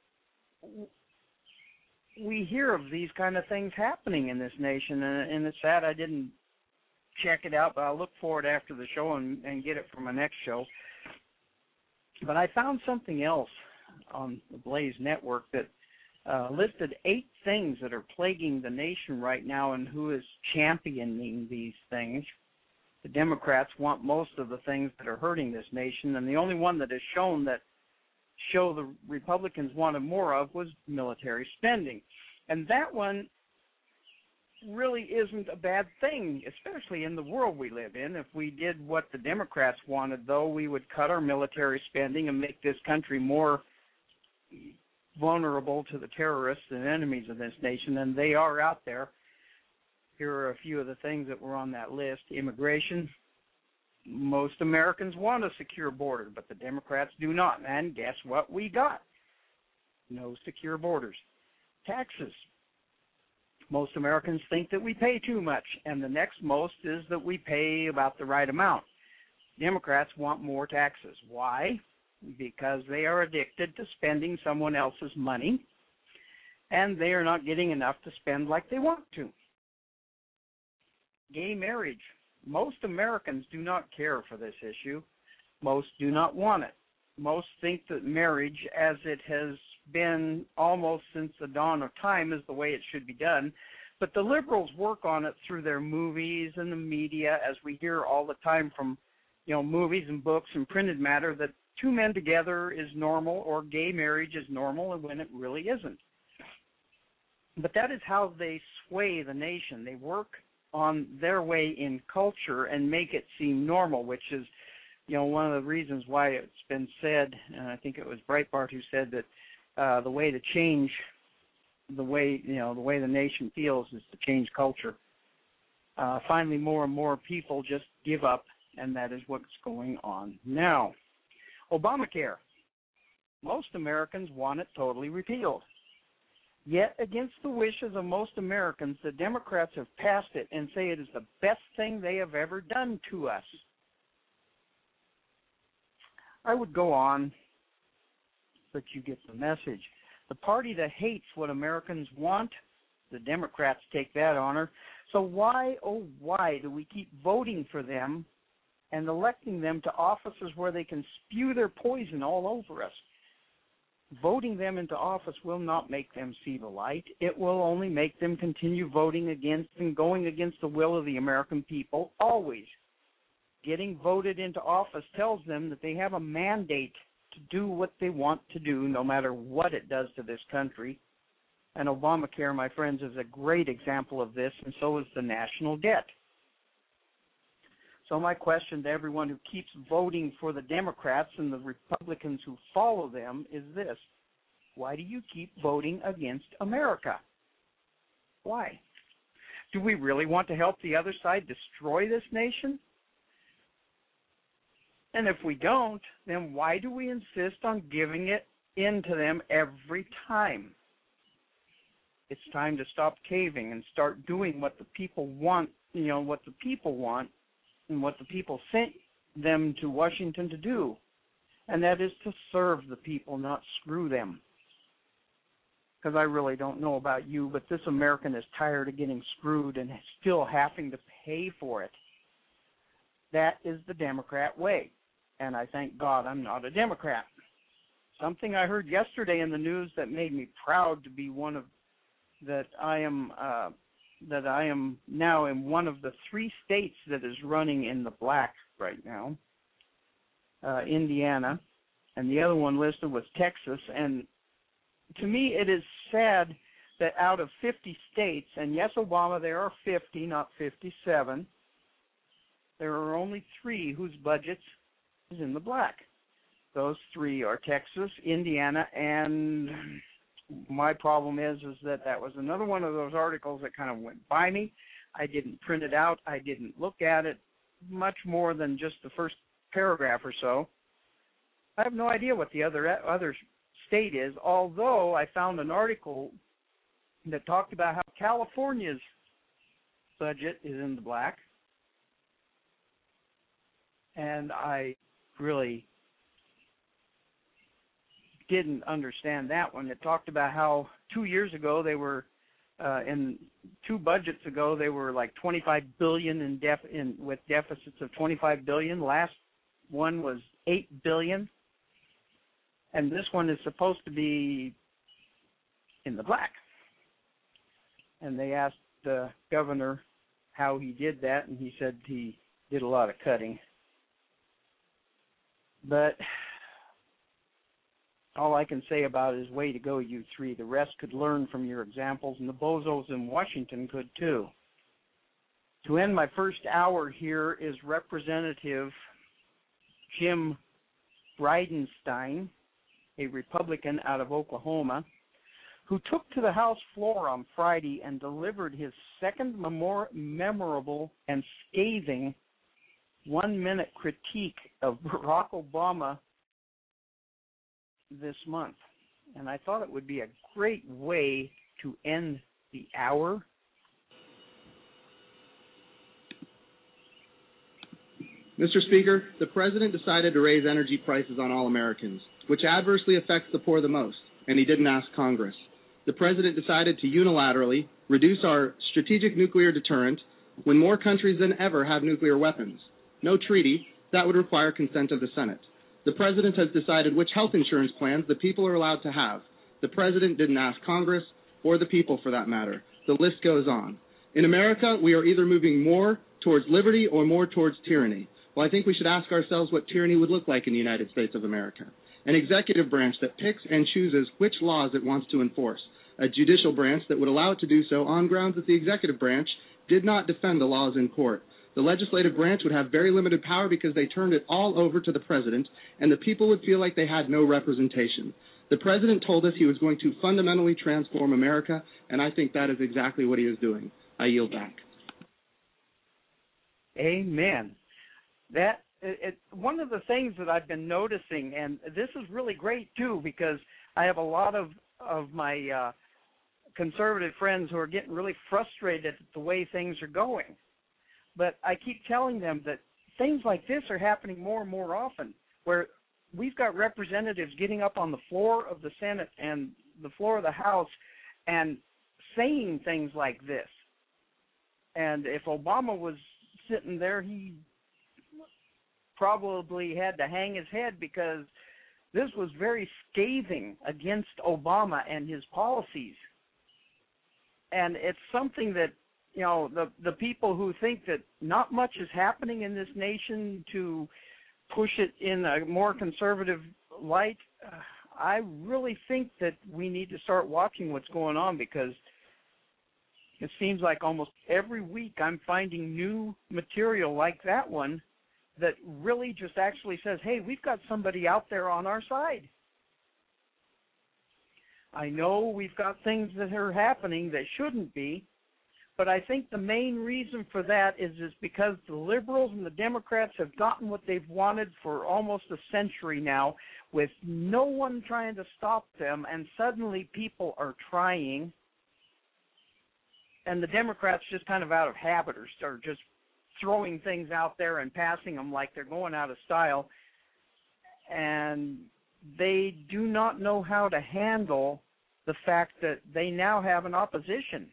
we hear of these kind of things happening in this nation, and, and it's sad I didn't check it out, but I'll look for it after the show and, and get it for my next show. But I found something else on the Blaze Network that uh, listed eight things that are plaguing the nation right now and who is championing these things. The Democrats want most of the things that are hurting this nation, and the only one that has shown that show the Republicans wanted more of was military spending. And that one really isn't a bad thing, especially in the world we live in. If we did what the Democrats wanted, though, we would cut our military spending and make this country more vulnerable to the terrorists and enemies of this nation, and they are out there. Here are a few of the things that were on that list. Immigration. Most Americans want a secure border, but the Democrats do not. And guess what we got? No secure borders. Taxes. Most Americans think that we pay too much, and the next most is that we pay about the right amount. Democrats want more taxes. Why? Because they are addicted to spending someone else's money, and they are not getting enough to spend like they want to. Gay marriage. Most Americans do not care for this issue. Most do not want it. Most think that marriage, as it has been almost since the dawn of time, is the way it should be done. But the liberals work on it through their movies and the media, as we hear all the time from, you know, movies and books and printed matter, that two men together is normal or gay marriage is normal, and when it really isn't. But that is how they sway the nation. They work on their way in culture and make it seem normal, which is, you know, one of the reasons why it's been said, and I think it was Breitbart who said that uh, the way to change the way, you know, the way the nation feels is to change culture. Uh, finally, more and more people just give up, and that is what's going on now. Obamacare. Most Americans want it totally repealed. Yet, against the wishes of most Americans, the Democrats have passed it and say it is the best thing they have ever done to us. I would go on, but you get the message. The party that hates what Americans want, the Democrats take that honor. So why, oh why, do we keep voting for them and electing them to offices where they can spew their poison all over us? Voting them into office will not make them see the light. It will only make them continue voting against and going against the will of the American people, always. Getting voted into office tells them that they have a mandate to do what they want to do, no matter what it does to this country. And Obamacare, my friends, is a great example of this, and so is the national debt. So my question to everyone who keeps voting for the Democrats and the Republicans who follow them is this: why do you keep voting against America? Why? Do we really want to help the other side destroy this nation? And if we don't, then why do we insist on giving it in to them every time? It's time to stop caving and start doing what the people want, you know, what the people want and what the people sent them to Washington to do. And that is to serve the people, not screw them. Because I really don't know about you, but this American is tired of getting screwed and still having to pay for it. That is the Democrat way. And I thank God I'm not a Democrat. Something I heard yesterday in the news that made me proud to be one of that I am uh, that I am now in one of the three states that is running in the black right now, uh, Indiana, and the other one listed was Texas. And to me, it is sad that out of fifty states, and yes, Obama, there are fifty, not fifty-seven, there are only three whose budgets is in the black. Those three are Texas, Indiana, and my problem is is that that was another one of those articles that kind of went by me. I didn't print it out. I didn't look at it much more than just the first paragraph or so. I have no idea what the other other state is, although I found an article that talked about how California's budget is in the black. And I really didn't understand that one. It talked about how two years ago they were, uh, in two budgets ago, they were like twenty-five billion in def in with deficits of twenty-five billion. Last one was eight billion, and this one is supposed to be in the black. And they asked the governor how he did that, and he said he did a lot of cutting. But all I can say about it is way to go, you three. The rest could learn from your examples, and the bozos in Washington could too. To end my first hour here is Representative Jim Bridenstine, a Republican out of Oklahoma, who took to the House floor on Friday and delivered his second memor- memorable and scathing one-minute critique of Barack Obama this month. And I thought it would be a great way to end the hour. Mister Speaker, the President decided to raise energy prices on all Americans, which adversely affects the poor the most, and he didn't ask Congress. The President decided to unilaterally reduce our strategic nuclear deterrent when more countries than ever have nuclear weapons. No treaty, that would require consent of the Senate. The president has decided which health insurance plans the people are allowed to have. The president didn't ask Congress, or the people for that matter. The list goes on. In America, we are either moving more towards liberty or more towards tyranny. Well, I think we should ask ourselves what tyranny would look like in the United States of America. An executive branch that picks and chooses which laws it wants to enforce. A judicial branch that would allow it to do so on grounds that the executive branch did not defend the laws in court. The legislative branch would have very limited power because they turned it all over to the president, and the people would feel like they had no representation. The president told us he was going to fundamentally transform America, and I think that is exactly what he is doing. I yield back. Amen. That it, it, one of the things that I've been noticing, and this is really great too, because I have a lot of of my uh, conservative friends who are getting really frustrated at the way things are going. But I keep telling them that things like this are happening more and more often, where we've got representatives getting up on the floor of the Senate and the floor of the House and saying things like this. And if Obama was sitting there, he probably had to hang his head, because this was very scathing against Obama and his policies. And it's something that, you know, the the people who think that not much is happening in this nation to push it in a more conservative light, uh, I really think that we need to start watching what's going on, because it seems like almost every week I'm finding new material like that one that really just actually says, hey, we've got somebody out there on our side. I know we've got things that are happening that shouldn't be, but I think the main reason for that is, is because the liberals and the Democrats have gotten what they've wanted for almost a century now, with no one trying to stop them, and suddenly people are trying. And the Democrats, just kind of out of habit, are, are just throwing things out there and passing them like they're going out of style. And they do not know how to handle the fact that they now have an opposition.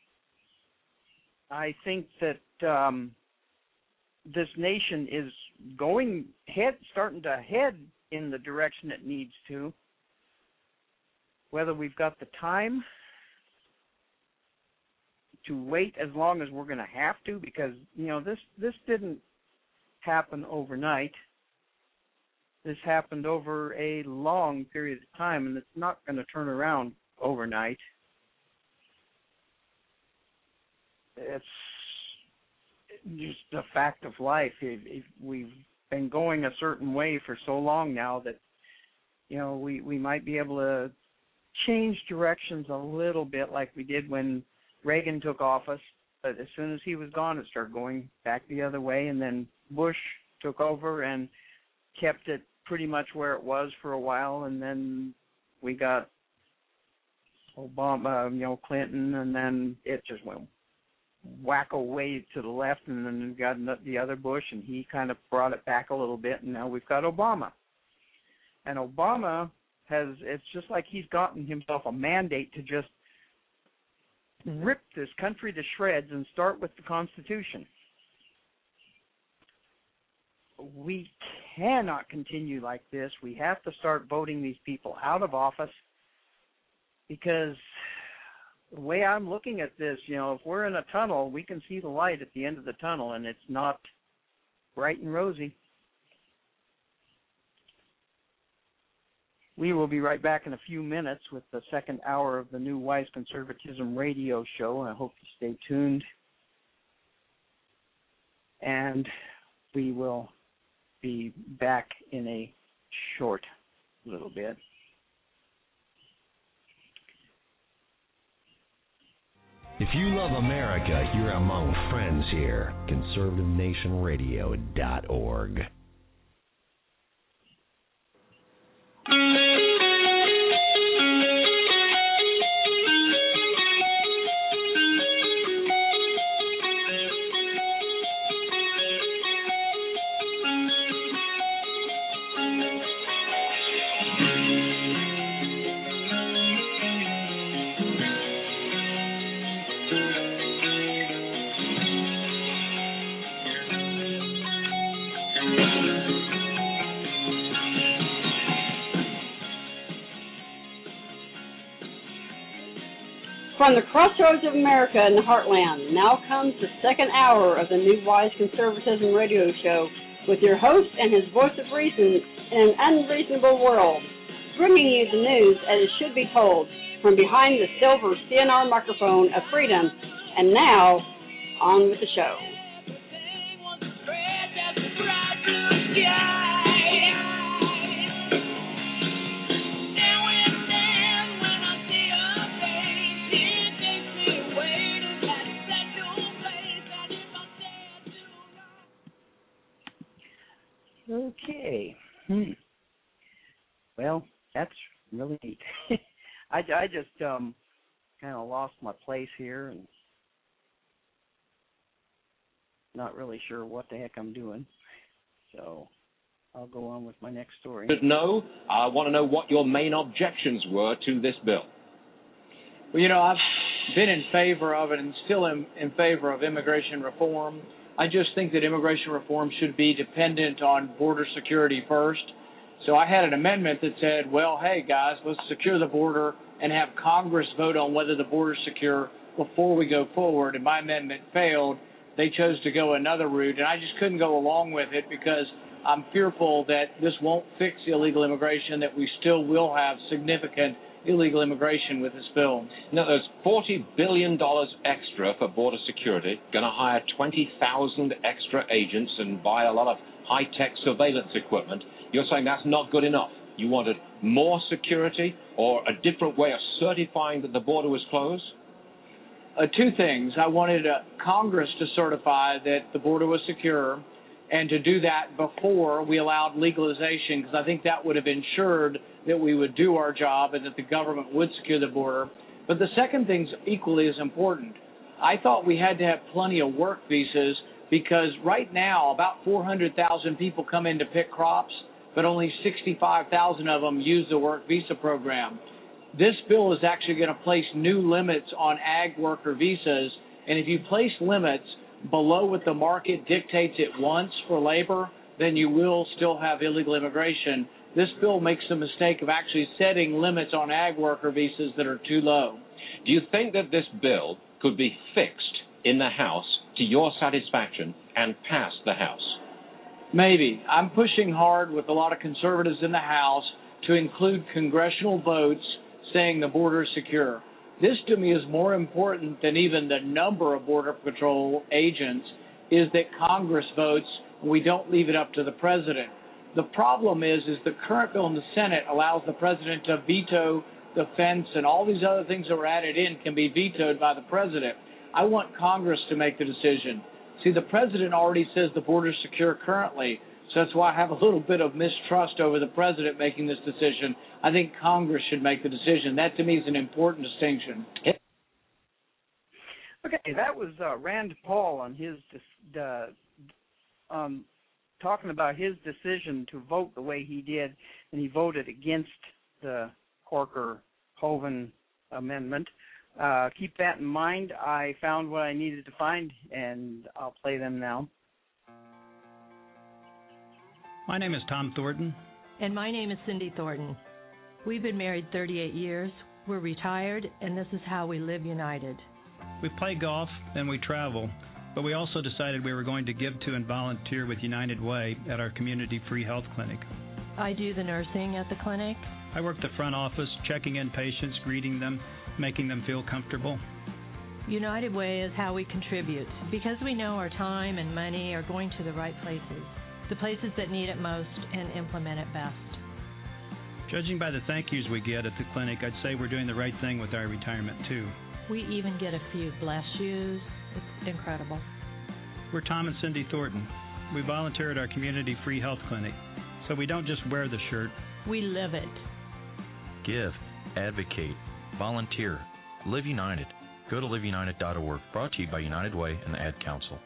I think that um, this nation is going head, starting to head in the direction it needs to. Whether we've got the time to wait as long as we're going to have to, because, you know, this this didn't happen overnight. This happened over a long period of time, and it's not going to turn around overnight. It's just a fact of life. If, if we've been going a certain way for so long now that, you know, we, we might be able to change directions a little bit, like we did when Reagan took office. But as soon as he was gone, it started going back the other way, and then Bush took over and kept it pretty much where it was for a while, and then we got Obama, you know, Clinton, and then it just went wacko way to the left, and then we got the other Bush, and he kind of brought it back a little bit, and now we've got Obama. And Obama has, it's just like he's gotten himself a mandate to just rip this country to shreds and start with the Constitution. We cannot continue like this. We have to start voting these people out of office, because the way I'm looking at this, you know, if we're in a tunnel, we can see the light at the end of the tunnel, and it's not bright and rosy. We will be right back in a few minutes with the second hour of the new Wise Conservatism radio show. I hope you stay tuned. And we will be back in a short little bit. If you love America, you're among friends here. conservative nation radio dot org. From the crossroads of America in the heartland, now comes the second hour of the New Wise Conservatism radio show with your host and his voice of reason in an unreasonable world, bringing you the news as it should be told from behind the silver C N R microphone of freedom. And now, on with the show. Okay. Hmm. Well, that's really neat. I, I just um, kind of lost my place here and not really sure what the heck I'm doing. So I'll go on with my next story. No, I want to know what your main objections were to this bill. Well, you know, I've been in favor of it and still am in favor of immigration reform. I just think that immigration reform should be dependent on border security first. So I had an amendment that said, well, hey, guys, let's secure the border and have Congress vote on whether the border is secure before we go forward. And my amendment failed. They chose to go another route, and I just couldn't go along with it because I'm fearful that this won't fix illegal immigration, that we still will have significant illegal immigration with this bill. Now, there's forty billion dollars extra for border security, going to hire twenty thousand extra agents and buy a lot of high-tech surveillance equipment. You're saying that's not good enough. You wanted more security or a different way of certifying that the border was closed? Uh, two things. I wanted uh, Congress to certify that the border was secure and to do that before we allowed legalization, because I think that would have ensured that we would do our job and that the government would secure the border. But the second thing's equally as important. I thought we had to have plenty of work visas because right now about four hundred thousand people come in to pick crops, but only sixty-five thousand of them use the work visa program. This bill is actually going to place new limits on ag worker visas, and if you place limits below what the market dictates at once for labor, then you will still have illegal immigration. This bill makes the mistake of actually setting limits on ag worker visas that are too low. Do you think that this bill could be fixed in the House to your satisfaction and pass the House? Maybe. I'm pushing hard with a lot of conservatives in the House to include congressional votes saying the border is secure. This, to me, is more important than even the number of Border Patrol agents, is that Congress votes and we don't leave it up to the president. The problem is, is the current bill in the Senate allows the president to veto the fence, and all these other things that were added in can be vetoed by the president. I want Congress to make the decision. See, the president already says the border is secure currently, so that's why I have a little bit of mistrust over the president making this decision. I think Congress should make the decision. That, to me, is an important distinction. Okay, that was uh, Rand Paul on his uh, um, talking about his decision to vote the way he did, and he voted against the Corker-Hoven amendment. Uh, keep that in mind. I found what I needed to find, and I'll play them now. My name is Tom Thornton. And my name is Cindy Thornton. We've been married thirty-eight years. We're retired, and this is how we live united. We play golf and we travel, but we also decided we were going to give to and volunteer with United Way at our community free health clinic. I do the nursing at the clinic. I work the front office, checking in patients, greeting them, making them feel comfortable. United Way is how we contribute, because we know our time and money are going to the right places, the places that need it most and implement it best. Judging by the thank yous we get at the clinic, I'd say we're doing the right thing with our retirement, too. We even get a few bless yous. It's incredible. We're Tom and Cindy Thornton. We volunteer at our community free health clinic, so we don't just wear the shirt. We live it. Give, advocate, volunteer, live united. Go to live united dot org, brought to you by United Way and the Ad Council.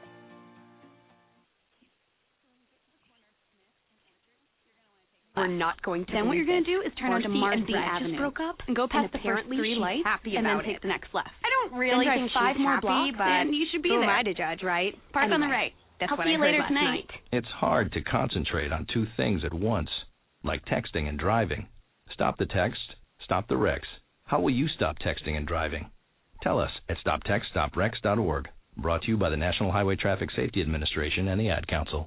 We're not going to. Then what you're going to do is turn onto Marcy Avenue. Just broke up and go past and the first three lights happy and then about take it. the next left. I don't really then think drive five she's more happy, blocks, but and you should be who there. am I to judge, right? Park anyway, on the right. That's I'll what see I you heard later last tonight. night. It's hard to concentrate on two things at once, like texting and driving. Stop the text, stop the wrecks. How will you stop texting and driving? Tell us at stop text stop rex dot org. Brought to you by the National Highway Traffic Safety Administration and the Ad Council.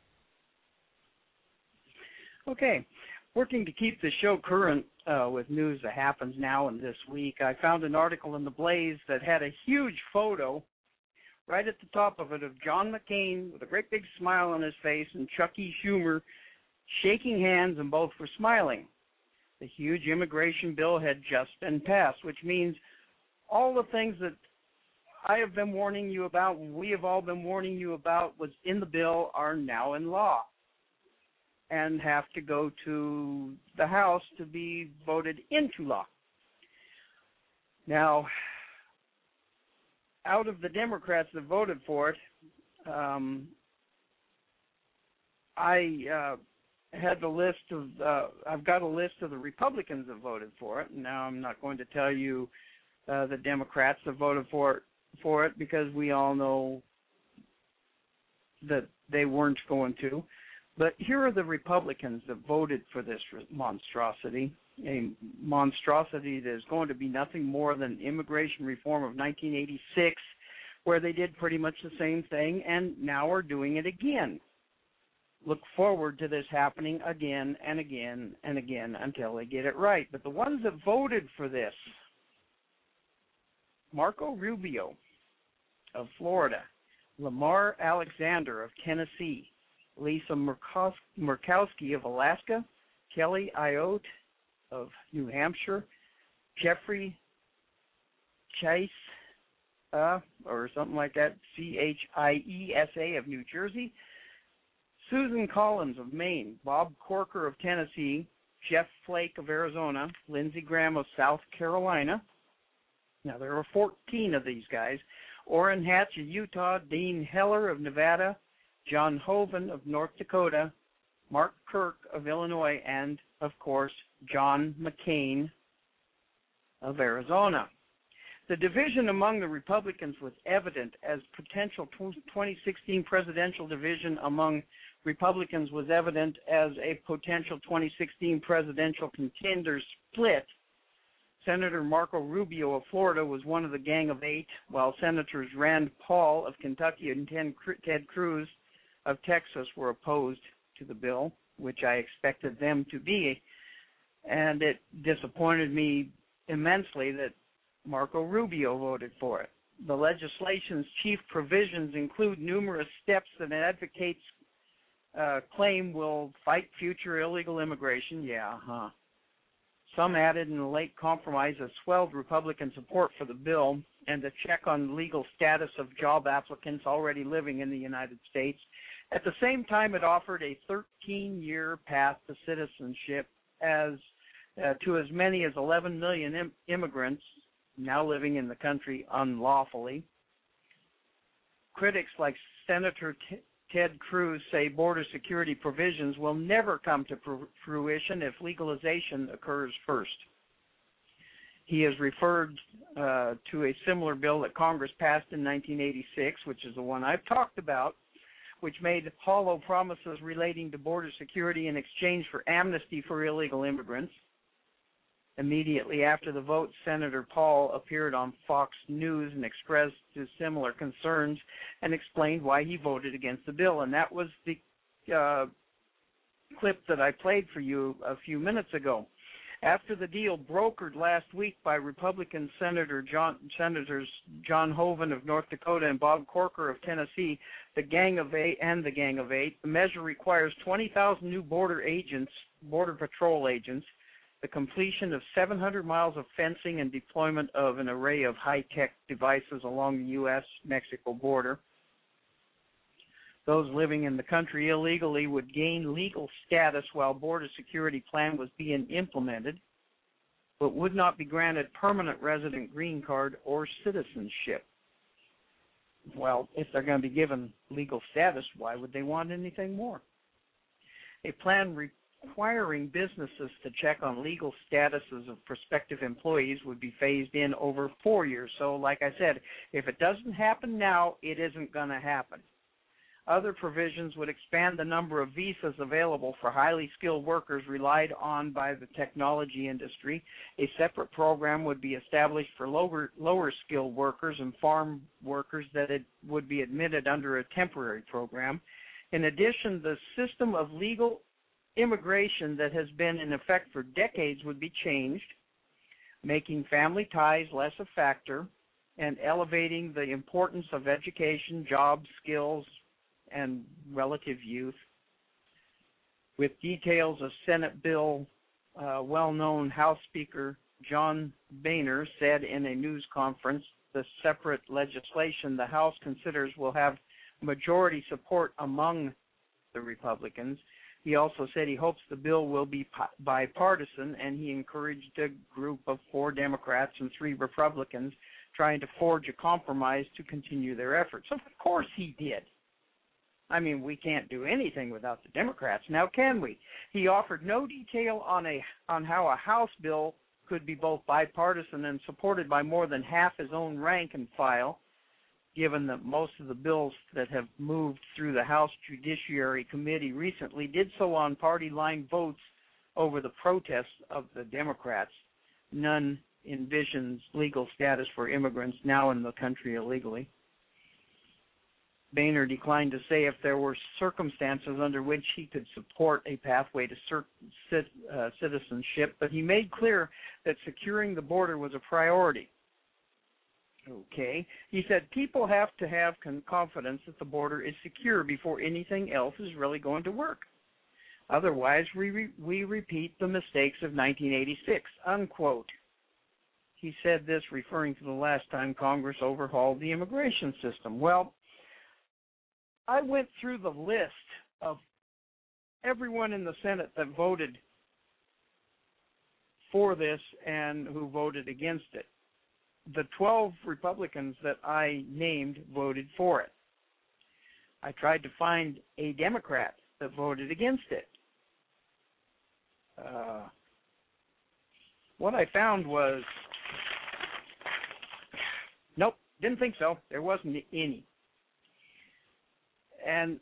Okay. Working to keep the show current uh, with news that happens now and this week, I found an article in The Blaze that had a huge photo right at the top of it of John McCain with a great big smile on his face and Chuck E. Schumer shaking hands, and both were smiling. The huge immigration bill had just been passed, which means all the things that I have been warning you about, and we have all been warning you about, was in the bill, are now in law and have to go to the House to be voted into law. Now, out of the Democrats that voted for it, um, I uh, had the list of, uh, I've got a list of the Republicans that voted for it. Now, I'm not going to tell you uh, the Democrats that voted for it, for it because we all know that they weren't going to. But here are the Republicans that voted for this monstrosity, a monstrosity that is going to be nothing more than immigration reform of nineteen eighty-six, where they did pretty much the same thing and now are doing it again. Look forward to this happening again and again and again until they get it right. But the ones that voted for this, Marco Rubio of Florida, Lamar Alexander of Tennessee, Lisa Murkowski of Alaska, Kelly Ayotte of New Hampshire, Jeffrey Chase, uh, or something like that, C H I E S A of New Jersey, Susan Collins of Maine, Bob Corker of Tennessee, Jeff Flake of Arizona, Lindsey Graham of South Carolina. Now, there are fourteen of these guys. Orrin Hatch of Utah, Dean Heller of Nevada, John Hoeven of North Dakota, Mark Kirk of Illinois, and, of course, John McCain of Arizona. The division among the Republicans was evident, as potential twenty sixteen presidential division among Republicans was evident as a potential twenty sixteen presidential contender split. Senator Marco Rubio of Florida was one of the Gang of Eight, while Senators Rand Paul of Kentucky and Ted Cruz of Texas were opposed to the bill, which I expected them to be, and it disappointed me immensely that Marco Rubio voted for it. The legislation's chief provisions include numerous steps that advocates uh, claim will fight future illegal immigration. Yeah, huh. Some added in a late compromise that swelled Republican support for the bill and a check on legal status of job applicants already living in the United States. At the same time, it offered a thirteen-year path to citizenship as uh, to as many as eleven million im- immigrants now living in the country unlawfully. Critics like Senator T- Ted Cruz say border security provisions will never come to pr- fruition if legalization occurs first. He has referred uh, to a similar bill that Congress passed in nineteen eighty-six, which is the one I've talked about, which made hollow promises relating to border security in exchange for amnesty for illegal immigrants. Immediately after the vote, Senator Paul appeared on Fox News and expressed his similar concerns and explained why he voted against the bill. And that was the uh, clip that I played for you a few minutes ago. After the deal brokered last week by Republican Senator John, Senators John Hoeven of North Dakota and Bob Corker of Tennessee, the Gang of Eight and the Gang of Eight, the measure requires twenty thousand new border agents, border patrol agents, the completion of seven hundred miles of fencing and deployment of an array of high-tech devices along the U S Mexico border. Those living in the country illegally would gain legal status while border security plan was being implemented, but would not be granted permanent resident green card or citizenship. Well, if they're going to be given legal status, why would they want anything more? A plan requiring businesses to check on legal statuses of prospective employees would be phased in over four years. So, like I said, if it doesn't happen now, it isn't going to happen. Other provisions would expand the number of visas available for highly skilled workers relied on by the technology industry. A separate program would be established for lower, lower skilled workers and farm workers that it would be admitted under a temporary program. In addition, the system of legal immigration that has been in effect for decades would be changed, making family ties less a factor and elevating the importance of education, jobs, skills, and relative youth. With details of Senate bill, uh, well-known House Speaker John Boehner said in a news conference, the separate legislation the House considers will have majority support among the Republicans. He also said he hopes the bill will be bipartisan, and he encouraged a group of four Democrats and three Republicans trying to forge a compromise to continue their efforts. Of course he did. I mean, we can't do anything without the Democrats. Now, can we? He offered no detail on a on how a House bill could be both bipartisan and supported by more than half his own rank and file, given that most of the bills that have moved through the House Judiciary Committee recently did so on party line votes over the protests of the Democrats. None envisions legal status for immigrants now in the country illegally. Boehner declined to say if there were circumstances under which he could support a pathway to cert- uh, citizenship, but he made clear that securing the border was a priority. Okay. He said people have to have con- confidence that the border is secure before anything else is really going to work. Otherwise, we, re- we repeat the mistakes of nineteen eighty-six, unquote. He said this referring to the last time Congress overhauled the immigration system. Well, I went through the list of everyone in the Senate that voted for this and who voted against it. The twelve Republicans that I named voted for it. I tried to find a Democrat that voted against it. Uh, what I found was, nope, didn't think so. There wasn't any. And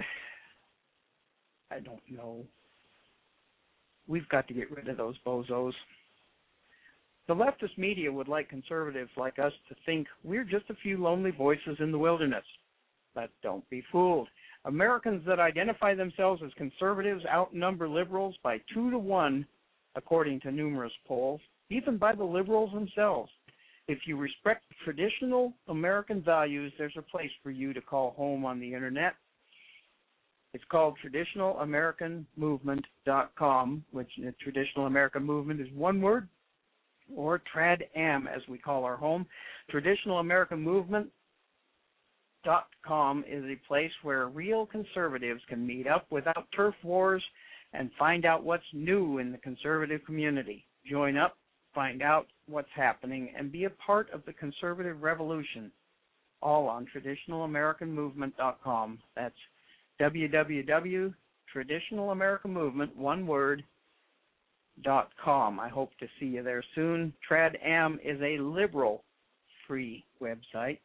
I don't know. We've got to get rid of those bozos. The leftist media would like conservatives like us to think we're just a few lonely voices in the wilderness. But don't be fooled. Americans that identify themselves as conservatives outnumber liberals by two to one, according to numerous polls, even by the liberals themselves. If you respect traditional American values, there's a place for you to call home on the Internet. It's called traditional american movement dot com, which the Traditional American Movement is one word, or TradAm, as we call our home. Traditional American Movement dot com is a place where real conservatives can meet up without turf wars and find out what's new in the conservative community. Join up, find out what's happening, and be a part of the conservative revolution, all on traditional american movement dot com. That's w w w dot traditional american movement, one word, dot com. I hope to see you there soon. TradAm is a liberal free website.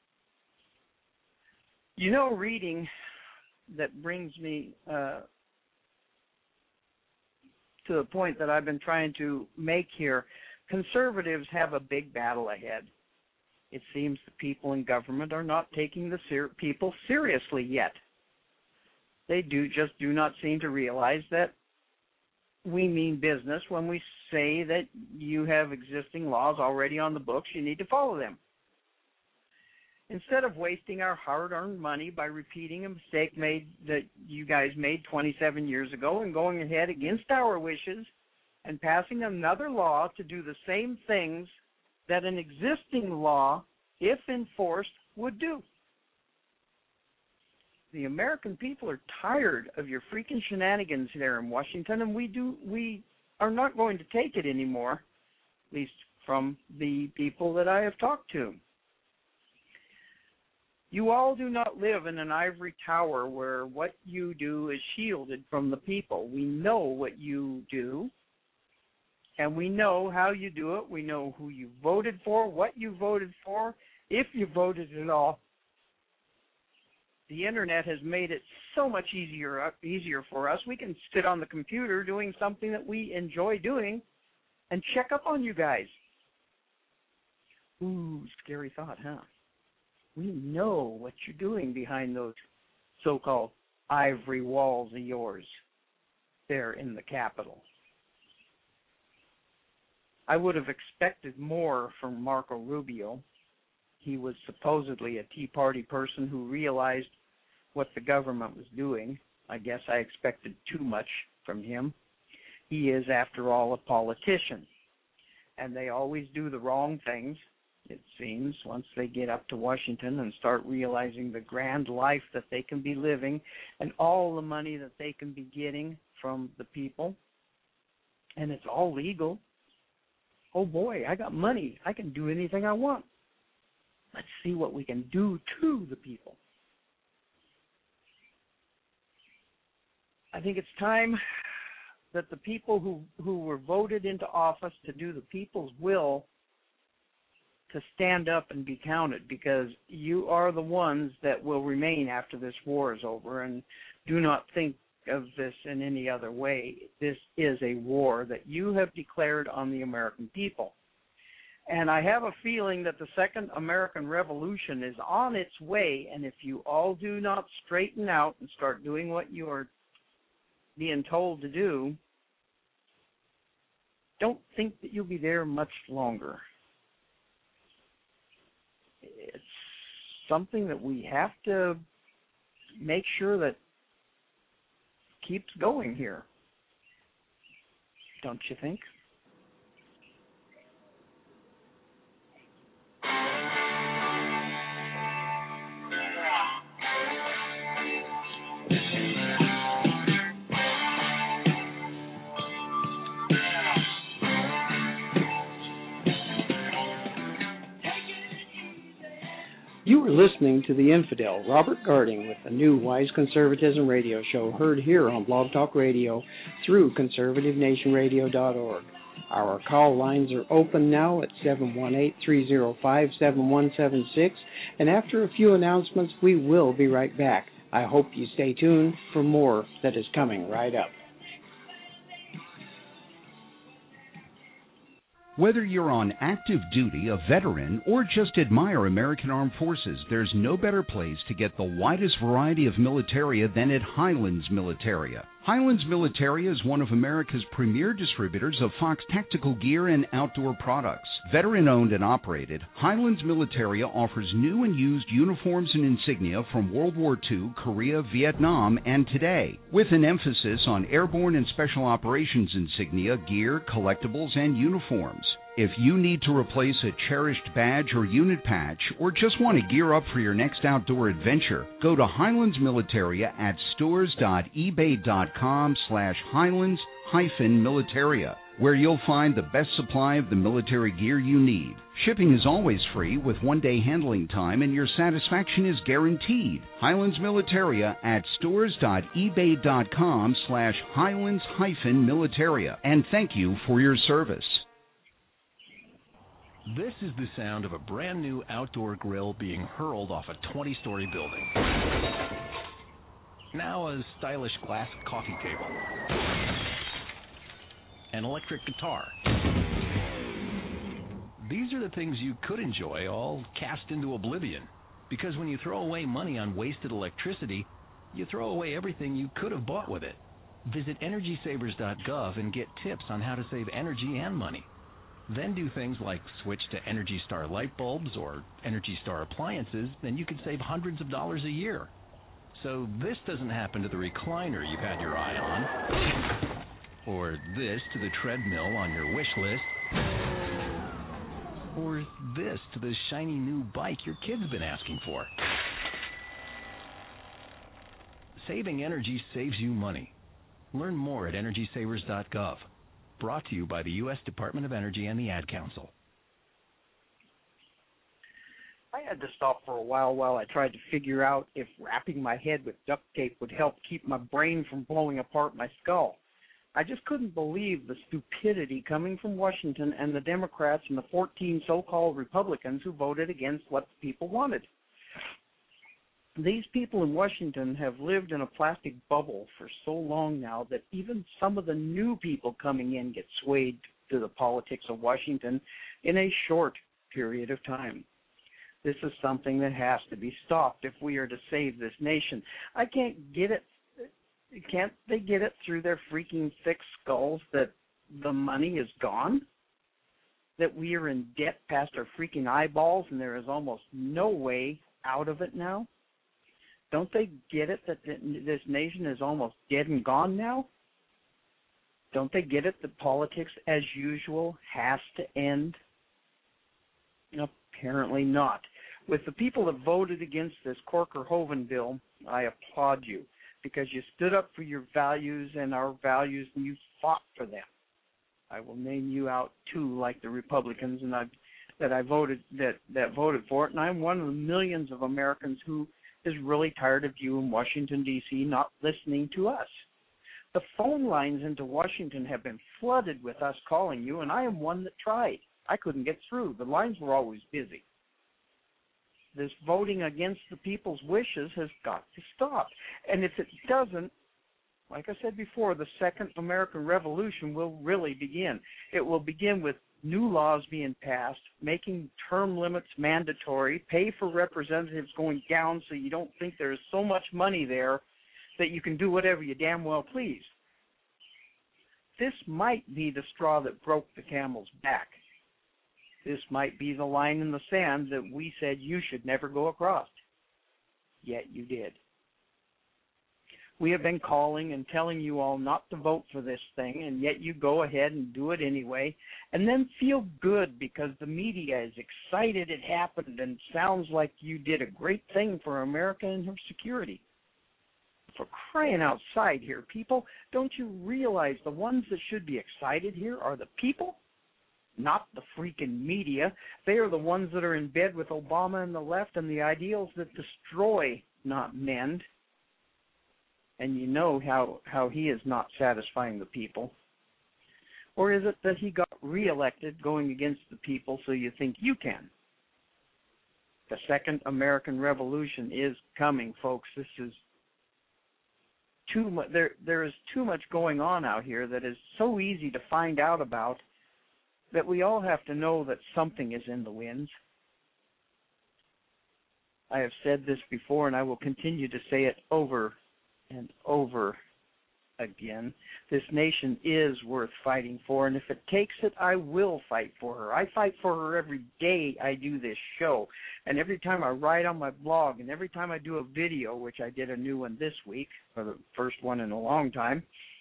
You know, reading that brings me uh, to the point that I've been trying to make here. Conservatives have a big battle ahead. It seems the people in government are not taking the ser- people seriously yet. They do just do not seem to realize that we mean business when we say that you have existing laws already on the books, you need to follow them. Instead of wasting our hard-earned money by repeating a mistake made that you guys made twenty-seven years ago and going ahead against our wishes and passing another law to do the same things that an existing law, if enforced, would do. The American people are tired of your freaking shenanigans there in Washington, and we do we are not going to take it anymore, at least from the people that I have talked to. You all do not live in an ivory tower where what you do is shielded from the people. We know what you do, and we know how you do it. We know who you voted for, what you voted for, if you voted at all. The internet has made it so much easier easier for us. We can sit on the computer doing something that we enjoy doing and check up on you guys. Ooh, scary thought, huh? We know what you're doing behind those so-called ivory walls of yours there in the Capitol. I would have expected more from Marco Rubio. He was supposedly a Tea Party person who realized what the government was doing. I guess I expected too much from him. He is, after all, a politician. And they always do the wrong things, it seems, once they get up to Washington and start realizing the grand life that they can be living and all the money that they can be getting from the people. And it's all legal. Oh, boy, I got money. I can do anything I want. Let's see what we can do to the people. I think it's time that the people who, who were voted into office to do the people's will to stand up and be counted, because you are the ones that will remain after this war is over, and do not think of this in any other way. This is a war that you have declared on the American people. And I have a feeling that the Second American Revolution is on its way, and if you all do not straighten out and start doing what you are being told to do, don't think that you'll be there much longer. It's something that we have to make sure that keeps going here. Don't you think? You are listening to The Infidel, Robert Garding, with the new Wise Conservatism radio show heard here on Blog Talk Radio through conservative nation radio dot org. Our call lines are open now at seven one eight, three zero five, seven one seven six, and after a few announcements, we will be right back. I hope you stay tuned for more that is coming right up. Whether you're on active duty, a veteran, or just admire American Armed Forces, there's no better place to get the widest variety of militaria than at Highlands Militaria. Highlands Militaria is one of America's premier distributors of Fox tactical gear and outdoor products. Veteran-owned and operated, Highlands Militaria offers new and used uniforms and insignia from World War Two, Korea, Vietnam, and today, with an emphasis on airborne and special operations insignia, gear, collectibles, and uniforms. If you need to replace a cherished badge or unit patch, or just want to gear up for your next outdoor adventure, go to Highlands Militaria at stores dot ebay dot com slash Highlands hyphen Militaria, where you'll find the best supply of the military gear you need. Shipping is always free with one-day handling time, and your satisfaction is guaranteed. Highlands Militaria at stores dot ebay dot com slash Highlands hyphen Militaria, and thank you for your service. This is the sound of a brand new outdoor grill being hurled off a twenty-story building. Now a stylish glass coffee table. An electric guitar. These are the things you could enjoy, all cast into oblivion. Because when you throw away money on wasted electricity, you throw away everything you could have bought with it. Visit energy savers dot gov and get tips on how to save energy and money. Then do things like switch to Energy Star light bulbs or Energy Star appliances, and you can save hundreds of dollars a year. So this doesn't happen to the recliner you've had your eye on, or this to the treadmill on your wish list, or this to the shiny new bike your kid's been asking for. Saving energy saves you money. Learn more at energy savers dot gov. Brought to you by the U S Department of Energy and the Ad Council. I had to stop for a while while I tried to figure out if wrapping my head with duct tape would help keep my brain from blowing apart my skull. I just couldn't believe the stupidity coming from Washington and the Democrats and the fourteen so-called Republicans who voted against what the people wanted. These people in Washington have lived in a plastic bubble for so long now that even some of the new people coming in get swayed to the politics of Washington in a short period of time. This is something that has to be stopped if we are to save this nation. I can't get it. Can't they get it through their freaking thick skulls that the money is gone? That we are in debt past our freaking eyeballs and there is almost no way out of it now? Don't they get it that this nation is almost dead and gone now? Don't they get it that politics, as usual, has to end? Apparently not. With the people that voted against this Corker-Hoven bill, I applaud you because you stood up for your values and our values and you fought for them. I will name you out too, like the Republicans and I, that I voted that, that voted for it, and I'm one of the millions of Americans who is really tired of you in Washington, D C not listening to us. The phone lines into Washington have been flooded with us calling you, and I am one that tried. I couldn't get through. The lines were always busy. This voting against the people's wishes has got to stop. And if it doesn't, like I said before, the Second American Revolution will really begin. It will begin with new laws being passed, making term limits mandatory, pay for representatives going down so you don't think there's so much money there that you can do whatever you damn well please. This might be the straw that broke the camel's back. This might be the line in the sand that we said you should never go across. Yet you did. We have been calling and telling you all not to vote for this thing, and yet you go ahead and do it anyway, and then feel good because the media is excited it happened and sounds like you did a great thing for America and her security. For crying outside here, people, don't you realize the ones that should be excited here are the people, not the freaking media? They are the ones that are in bed with Obama and the left and the ideals that destroy, not mend. And you know how, how he is not satisfying the people. Or is it that he got reelected going against the people so you think you can? The Second American Revolution is coming, folks. This is too much. There, there is too much going on out here that is so easy to find out about that we all have to know that something is in the winds. I have said this before, and I will continue to say it over and over again. This nation is worth fighting for, and if it takes it, I will fight for her. I fight for her every day I do this show, and every time I write on my blog, and every time I do a video, which I did a new one this week, or the first one in a long time.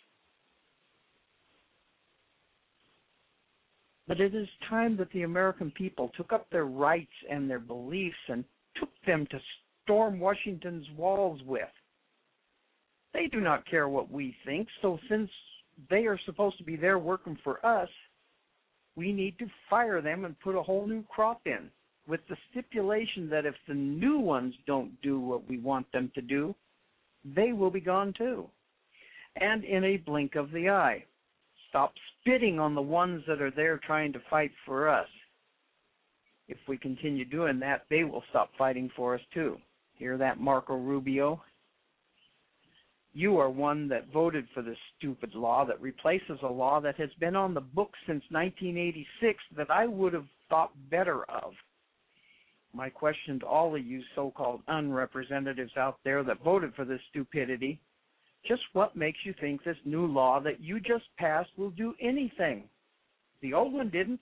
But it is time that the American people took up their rights and their beliefs and took them to storm Washington's walls with. They do not care what we think, so since they are supposed to be there working for us, we need to fire them and put a whole new crop in, with the stipulation that if the new ones don't do what we want them to do, they will be gone too. And in a blink of the eye. Stop spitting on the ones that are there trying to fight for us. If we continue doing that, they will stop fighting for us too. Hear that, Marco Rubio? You are one that voted for this stupid law that replaces a law that has been on the books since nineteen eighty-six that I would have thought better of. My question to all of you so-called unrepresentatives out there that voted for this stupidity, just what makes you think this new law that you just passed will do anything? The old one didn't.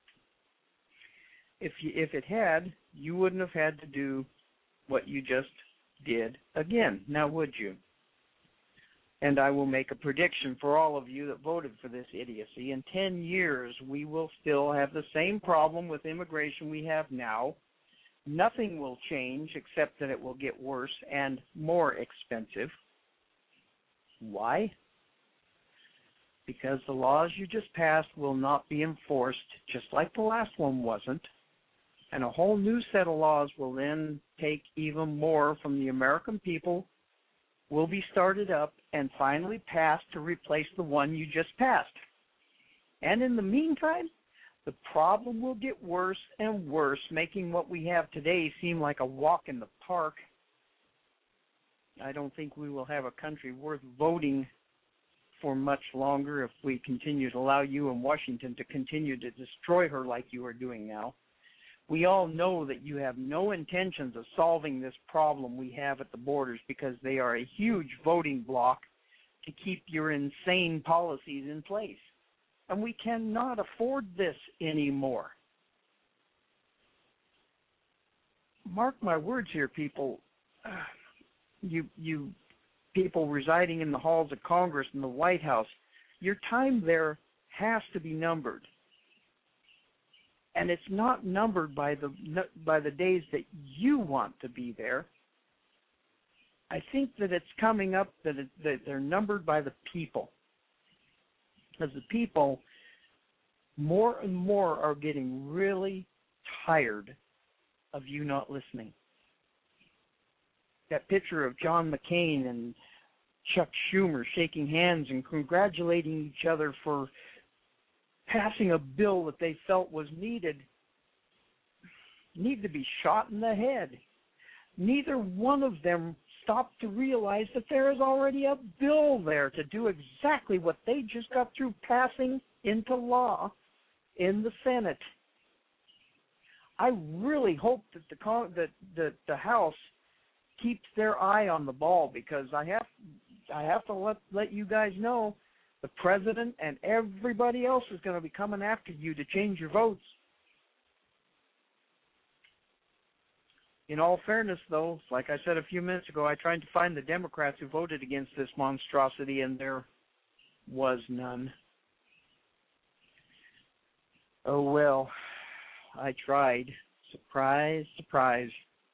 If you, if it had, you wouldn't have had to do what you just did again, now would you? And I will make a prediction for all of you that voted for this idiocy. In ten years, we will still have the same problem with immigration we have now. Nothing will change except that it will get worse and more expensive. Why? Because the laws you just passed will not be enforced, just like the last one wasn't. And a whole new set of laws will then take even more from the American people, will be started up and finally passed to replace the one you just passed. And in the meantime, the problem will get worse and worse, making what we have today seem like a walk in the park. I don't think we will have a country worth voting for much longer if we continue to allow you in Washington to continue to destroy her like you are doing now. We all know that you have no intentions of solving this problem we have at the borders because they are a huge voting bloc to keep your insane policies in place. And we cannot afford this anymore. Mark my words here, people. You, you people residing in the halls of Congress and the White House, your time there has to be numbered. And it's not numbered by the by the days that you want to be there. I think that it's coming up that, it, that they're numbered by the people. Because the people, more and more, are getting really tired of you not listening. That picture of John McCain and Chuck Schumer shaking hands and congratulating each other for passing a bill that they felt was needed, need to be shot in the head. Neither one of them stopped to realize that there is already a bill there to do exactly what they just got through passing into law in the Senate. I really hope that the that the, the House keeps their eye on the ball, because I have I have to let let you guys know the president and everybody else is going to be coming after you to change your votes. In all fairness, though, like I said a few minutes ago, I tried to find the Democrats who voted against this monstrosity, and there was none. Oh, well, I tried. Surprise, surprise.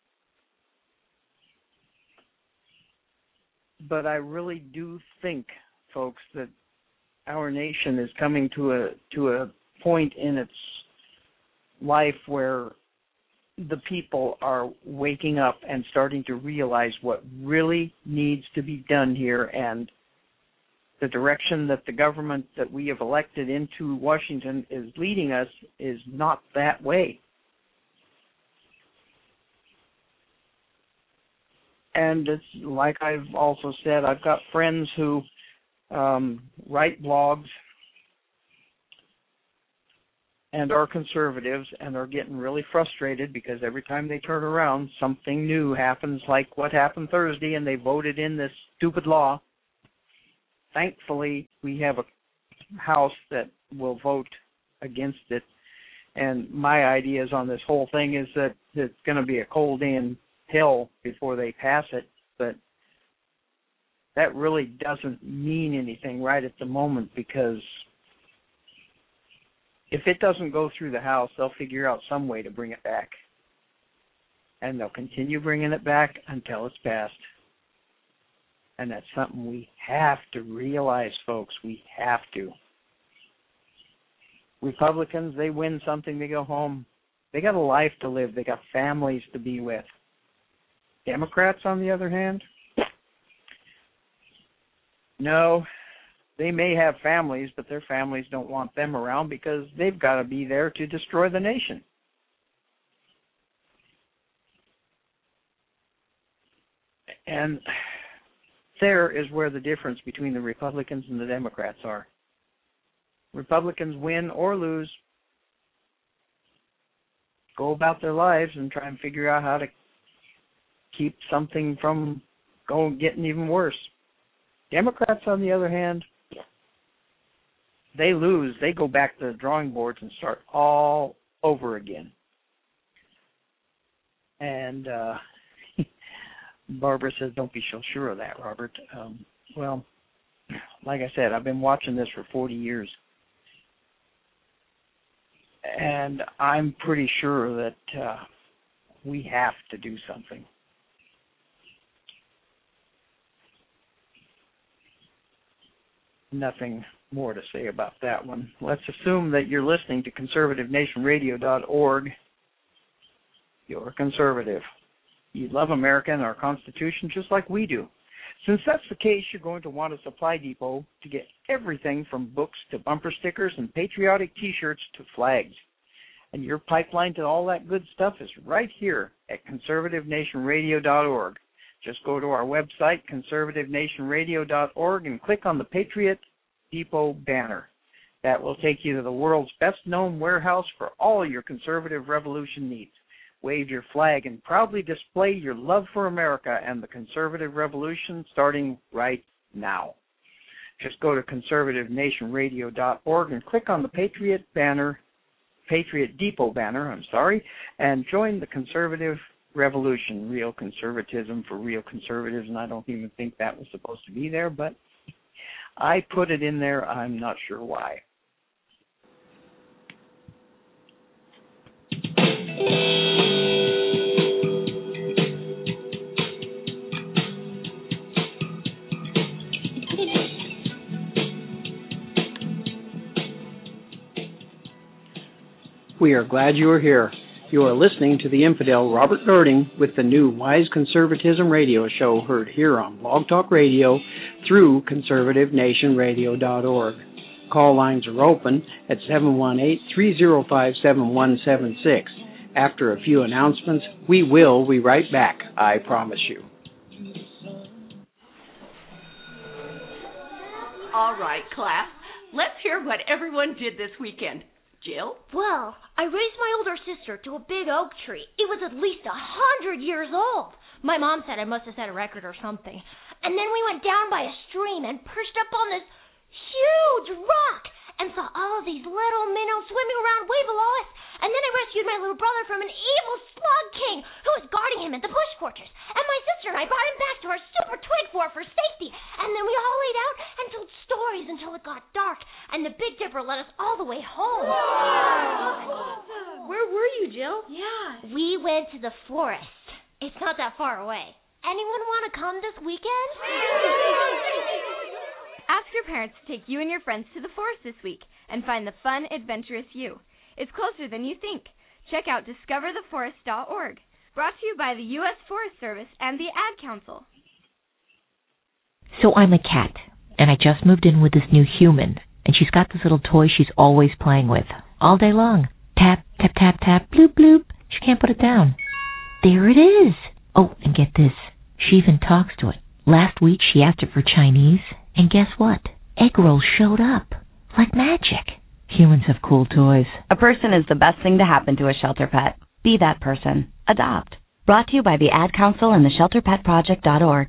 But I really do think, folks, that our nation is coming to a to a point in its life where the people are waking up and starting to realize what really needs to be done here, and the direction that the government that we have elected into Washington is leading us is not that way. And it's like I've also said, I've got friends who um, write blogs and are conservatives and are getting really frustrated because every time they turn around, something new happens, like what happened Thursday, and they voted in this stupid law. Thankfully, we have a House that will vote against it. And my ideas on this whole thing is that it's going to be a cold day in hell before they pass it, but that really doesn't mean anything right at the moment, because if it doesn't go through the House, they'll figure out some way to bring it back. And they'll continue bringing it back until it's passed. And that's something we have to realize, folks. We have to. Republicans, they win something, they go home. They got a life to live. They got families to be with. Democrats, on the other hand, no, they may have families, but their families don't want them around because they've got to be there to destroy the nation. And there is where the difference between the Republicans and the Democrats are. Republicans win or lose, go about their lives and try and figure out how to keep something from going getting even worse. Democrats, on the other hand, they lose. They go back to the drawing boards and start all over again. And uh, Barbara says, don't be so sure of that, Robert. Um, well, like I said, I've been watching this for forty years. And I'm pretty sure that uh, we have to do something. Nothing more to say about that one. Let's assume that you're listening to conservative nation radio dot org. You're a conservative. You love America and our Constitution just like we do. Since that's the case, you're going to want a supply depot to get everything from books to bumper stickers and patriotic T-shirts to flags. And your pipeline to all that good stuff is right here at conservative nation radio dot org. Just go to our website, conservative nation radio dot org, and click on the Patriot Depot banner. That will take you to the world's best-known warehouse for all your conservative revolution needs. Wave your flag and proudly display your love for America and the conservative revolution starting right now. Just go to conservative nation radio dot org and click on the Patriot banner, Patriot Depot banner, I'm sorry, and join the conservative revolution, real conservatism for real conservatives, and I don't even think that was supposed to be there, but I put it in there. I'm not sure why. We are glad you are here. You are listening to the infidel Robert Girding with the new Wise Conservatism radio show heard here on Blog Talk Radio through conservative nation radio dot org. Call lines are open at seven one eight, three zero five, seven one seven six. After a few announcements, we will be right back, I promise you. All right, class. Let's hear what everyone did this weekend. Jill? Well, I raised my older sister to a big oak tree. It was at least a hundred years old. My mom said I must have set a record or something. And then we went down by a stream and perched up on this huge rock and saw all of these little minnows swimming around way below us. And then I rescued my little brother from an evil slug king who was guarding him at the bush fortress. And my sister and I brought him back to our super twig fort for safety. And then we all laid out and told stories until it got dark. And the Big Dipper led us all the way home. Wow. Where were you, Jill? Yeah. We went to the forest. It's not that far away. Anyone want to come this weekend? Ask your parents to take you and your friends to the forest this week and find the fun, adventurous you. It's closer than you think. Check out discover the forest dot org. Brought to you by the U S Forest Service and the Ad Council. So I'm a cat, and I just moved in with this new human, and she's got this little toy she's always playing with, all day long. Tap, tap, tap, tap, bloop, bloop. She can't put it down. There it is. Oh, and get this. She even talks to it. Last week she asked it for Chinese, and guess what? Egg rolls showed up. Like magic. Humans have cool toys. A person is the best thing to happen to a shelter pet. Be that person. Adopt. Brought to you by the Ad Council and the shelter pet project dot org.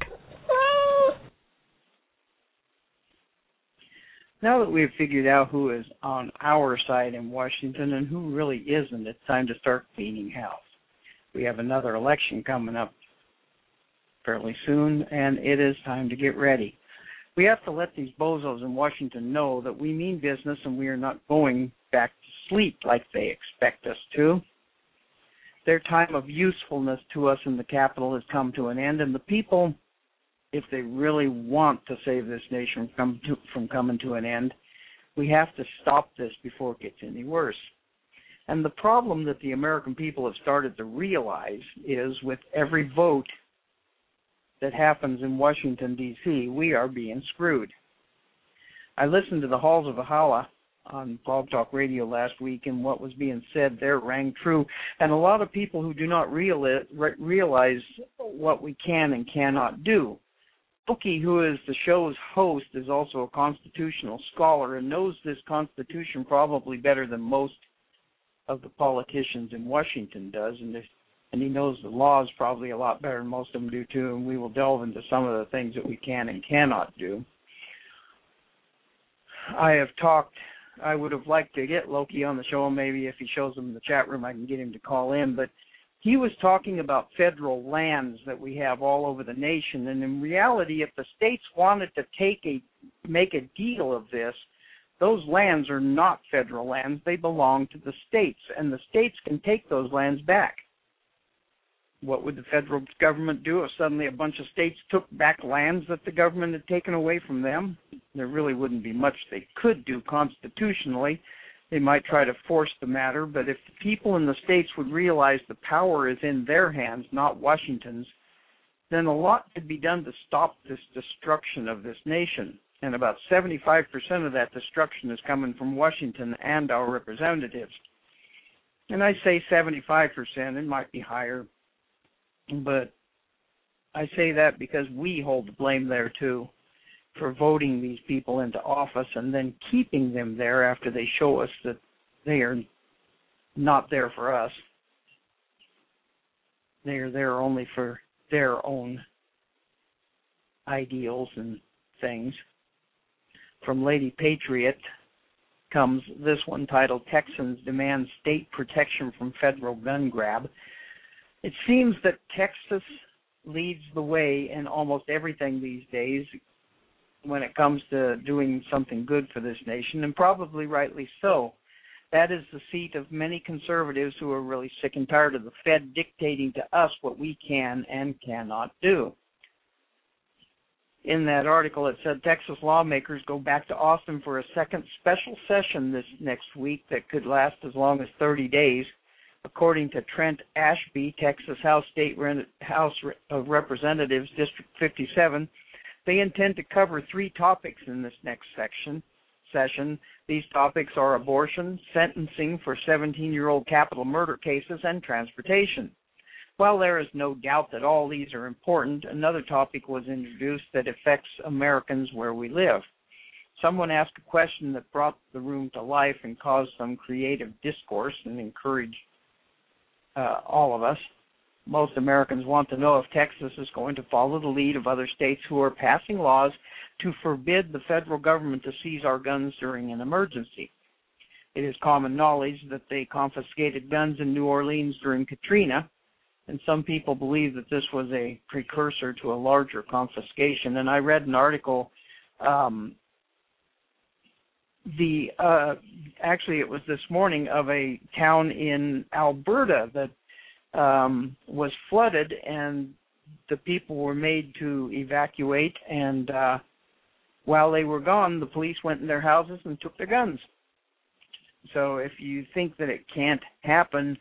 Now that we've figured out who is on our side in Washington and who really isn't, it's time to start cleaning house. We have another election coming up fairly soon, and it is time to get ready. We have to let these bozos in Washington know that we mean business and we are not going back to sleep like they expect us to. Their time of usefulness to us in the Capitol has come to an end, and the people, if they really want to save this nation from, to, from coming to an end, we have to stop this before it gets any worse. And the problem that the American people have started to realize is with every vote that happens in Washington, D C, we are being screwed. I listened to the Halls of Ahala on Blog Talk Radio last week, and what was being said there rang true. And a lot of people who do not realize, realize what we can and cannot do. Oki, who is the show's host, is also a constitutional scholar and knows this Constitution probably better than most of the politicians in Washington does, and this And he knows the laws probably a lot better than most of them do, too, and we will delve into some of the things that we can and cannot do. I have talked, I would have liked to get Loki on the show, maybe if he shows them in the chat room I can get him to call in, but he was talking about federal lands that we have all over the nation, and in reality, if the states wanted to take a, make a deal of this, those lands are not federal lands. They belong to the states, and the states can take those lands back. What would the federal government do if suddenly a bunch of states took back lands that the government had taken away from them? There really wouldn't be much they could do constitutionally. They might try to force the matter, but if the people in the states would realize the power is in their hands, not Washington's, then a lot could be done to stop this destruction of this nation. And about seventy-five percent of that destruction is coming from Washington and our representatives. And I say seventy-five percent, it might be higher. But I say that because we hold the blame there, too, for voting these people into office and then keeping them there after they show us that they are not there for us. They are there only for their own ideals and things. From Lady Patriot comes this one titled, Texans Demand State Protection from Federal Gun Grab. It seems that Texas leads the way in almost everything these days when it comes to doing something good for this nation, and probably rightly so. That is the seat of many conservatives who are really sick and tired of the Fed dictating to us what we can and cannot do. In that article, it said Texas lawmakers go back to Austin for a second special session this next week that could last as long as thirty days. According to Trent Ashby, Texas House State House of Representatives, District fifty-seven, they intend to cover three topics in this next section. session. These topics are abortion, sentencing for seventeen-year-old capital murder cases, and transportation. While there is no doubt that all these are important, another topic was introduced that affects Americans where we live. Someone asked a question that brought the room to life and caused some creative discourse and encouraged uh, all of us. Most Americans want to know if Texas is going to follow the lead of other states who are passing laws to forbid the federal government to seize our guns during an emergency. It is common knowledge that they confiscated guns in New Orleans during Katrina, and some people believe that this was a precursor to a larger confiscation. And I read an article, um, the uh, actually it was this morning, of a town in Alberta that um, was flooded, and the people were made to evacuate, and uh, while they were gone, the police went in their houses and took their guns. So if you think that it can't happen,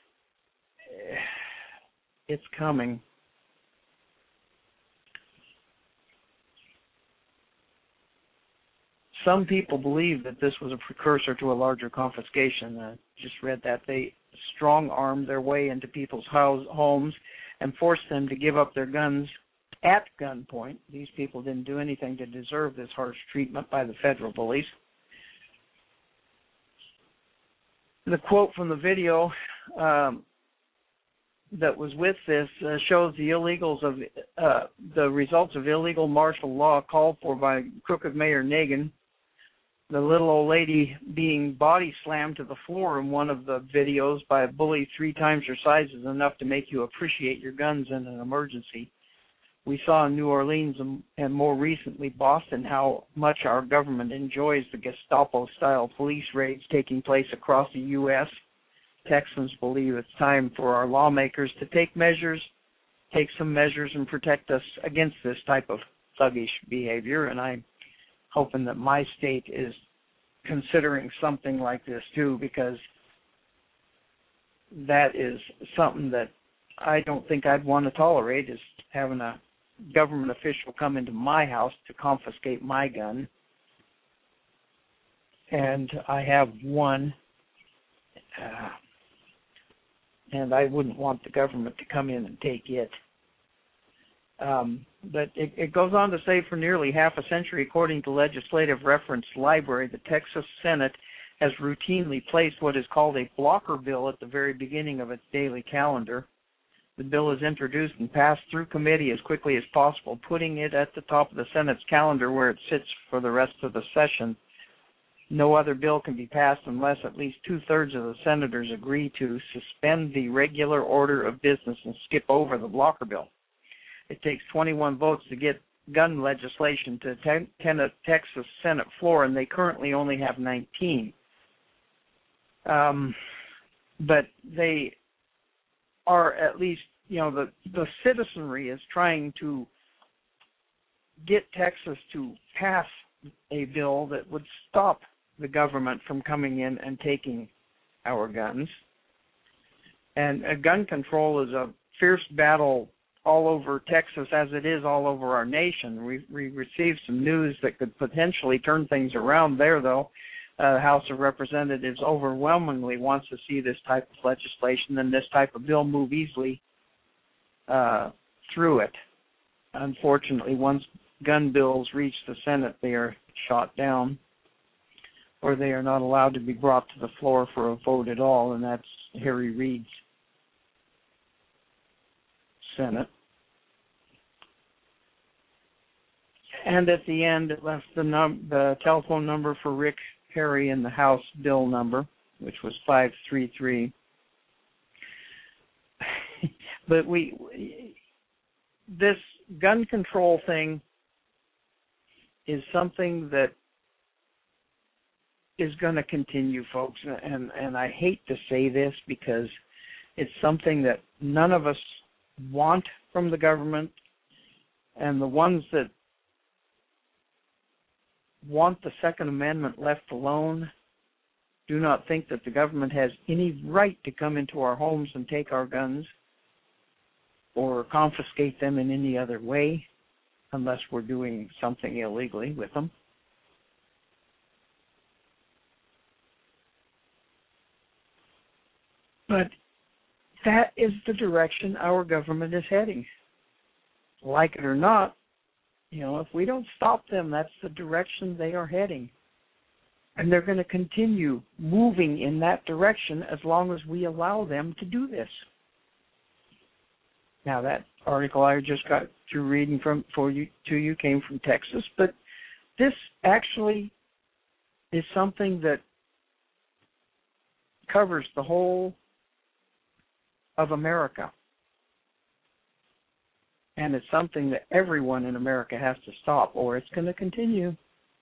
it's coming. Some people believe that this was a precursor to a larger confiscation. I just read that they strong-armed their way into people's house, homes and forced them to give up their guns at gunpoint. These people didn't do anything to deserve this harsh treatment by the federal police. The quote from the video um, that was with this uh, shows the illegals of uh, the results of illegal martial law called for by crooked Mayor Nagin. The little old lady being body slammed to the floor in one of the videos by a bully three times her size is enough to make you appreciate your guns in an emergency. We saw in New Orleans and, and more recently Boston how much our government enjoys the Gestapo-style police raids taking place across the U S Texans believe it's time for our lawmakers to take measures, take some measures and protect us against this type of thuggish behavior, and I'm hoping that my state is considering something like this too, because that is something that I don't think I'd want to tolerate, is having a government official come into my house to confiscate my gun. And I have one, uh, and I wouldn't want the government to come in and take it. Um, but it, it goes on to say, for nearly half a century, according to Legislative Reference Library, the Texas Senate has routinely placed what is called a blocker bill at the very beginning of its daily calendar. The bill is introduced and passed through committee as quickly as possible, putting it at the top of the Senate's calendar where it sits for the rest of the session. No other bill can be passed unless at least two-thirds of the senators agree to suspend the regular order of business and skip over the blocker bill. It takes twenty-one votes to get gun legislation to the Texas Senate floor, and they currently only have nineteen. Um, but they are at least, you know, the, the citizenry is trying to get Texas to pass a bill that would stop the government from coming in and taking our guns. And uh, gun control is a fierce battle all over Texas, as it is all over our nation. We, we received some news that could potentially turn things around there, though. Uh, the House of Representatives overwhelmingly wants to see this type of legislation and this type of bill move easily uh, through it. unfortunately, once gun bills reach the Senate, they are shot down, or they are not allowed to be brought to the floor for a vote at all, and that's Harry Reid's Senate. And at the end, it left the, num- the telephone number for Rick Perry and the House bill number, which was five three three. But we, this gun control thing is something that is going to continue, folks. And, and I hate to say this because it's something that none of us want from the government, and the ones that want the Second Amendment left alone do not think that the government has any right to come into our homes and take our guns or confiscate them in any other way unless we're doing something illegally with them. But that is the direction our government is heading. Like it or not, you know, if we don't stop them, that's the direction they are heading. And they're going to continue moving in that direction as long as we allow them to do this. Now, that article I just got through reading from for you to you came from Texas, but this actually is something that covers the whole of America. And it's something that everyone in America has to stop, or it's going to continue.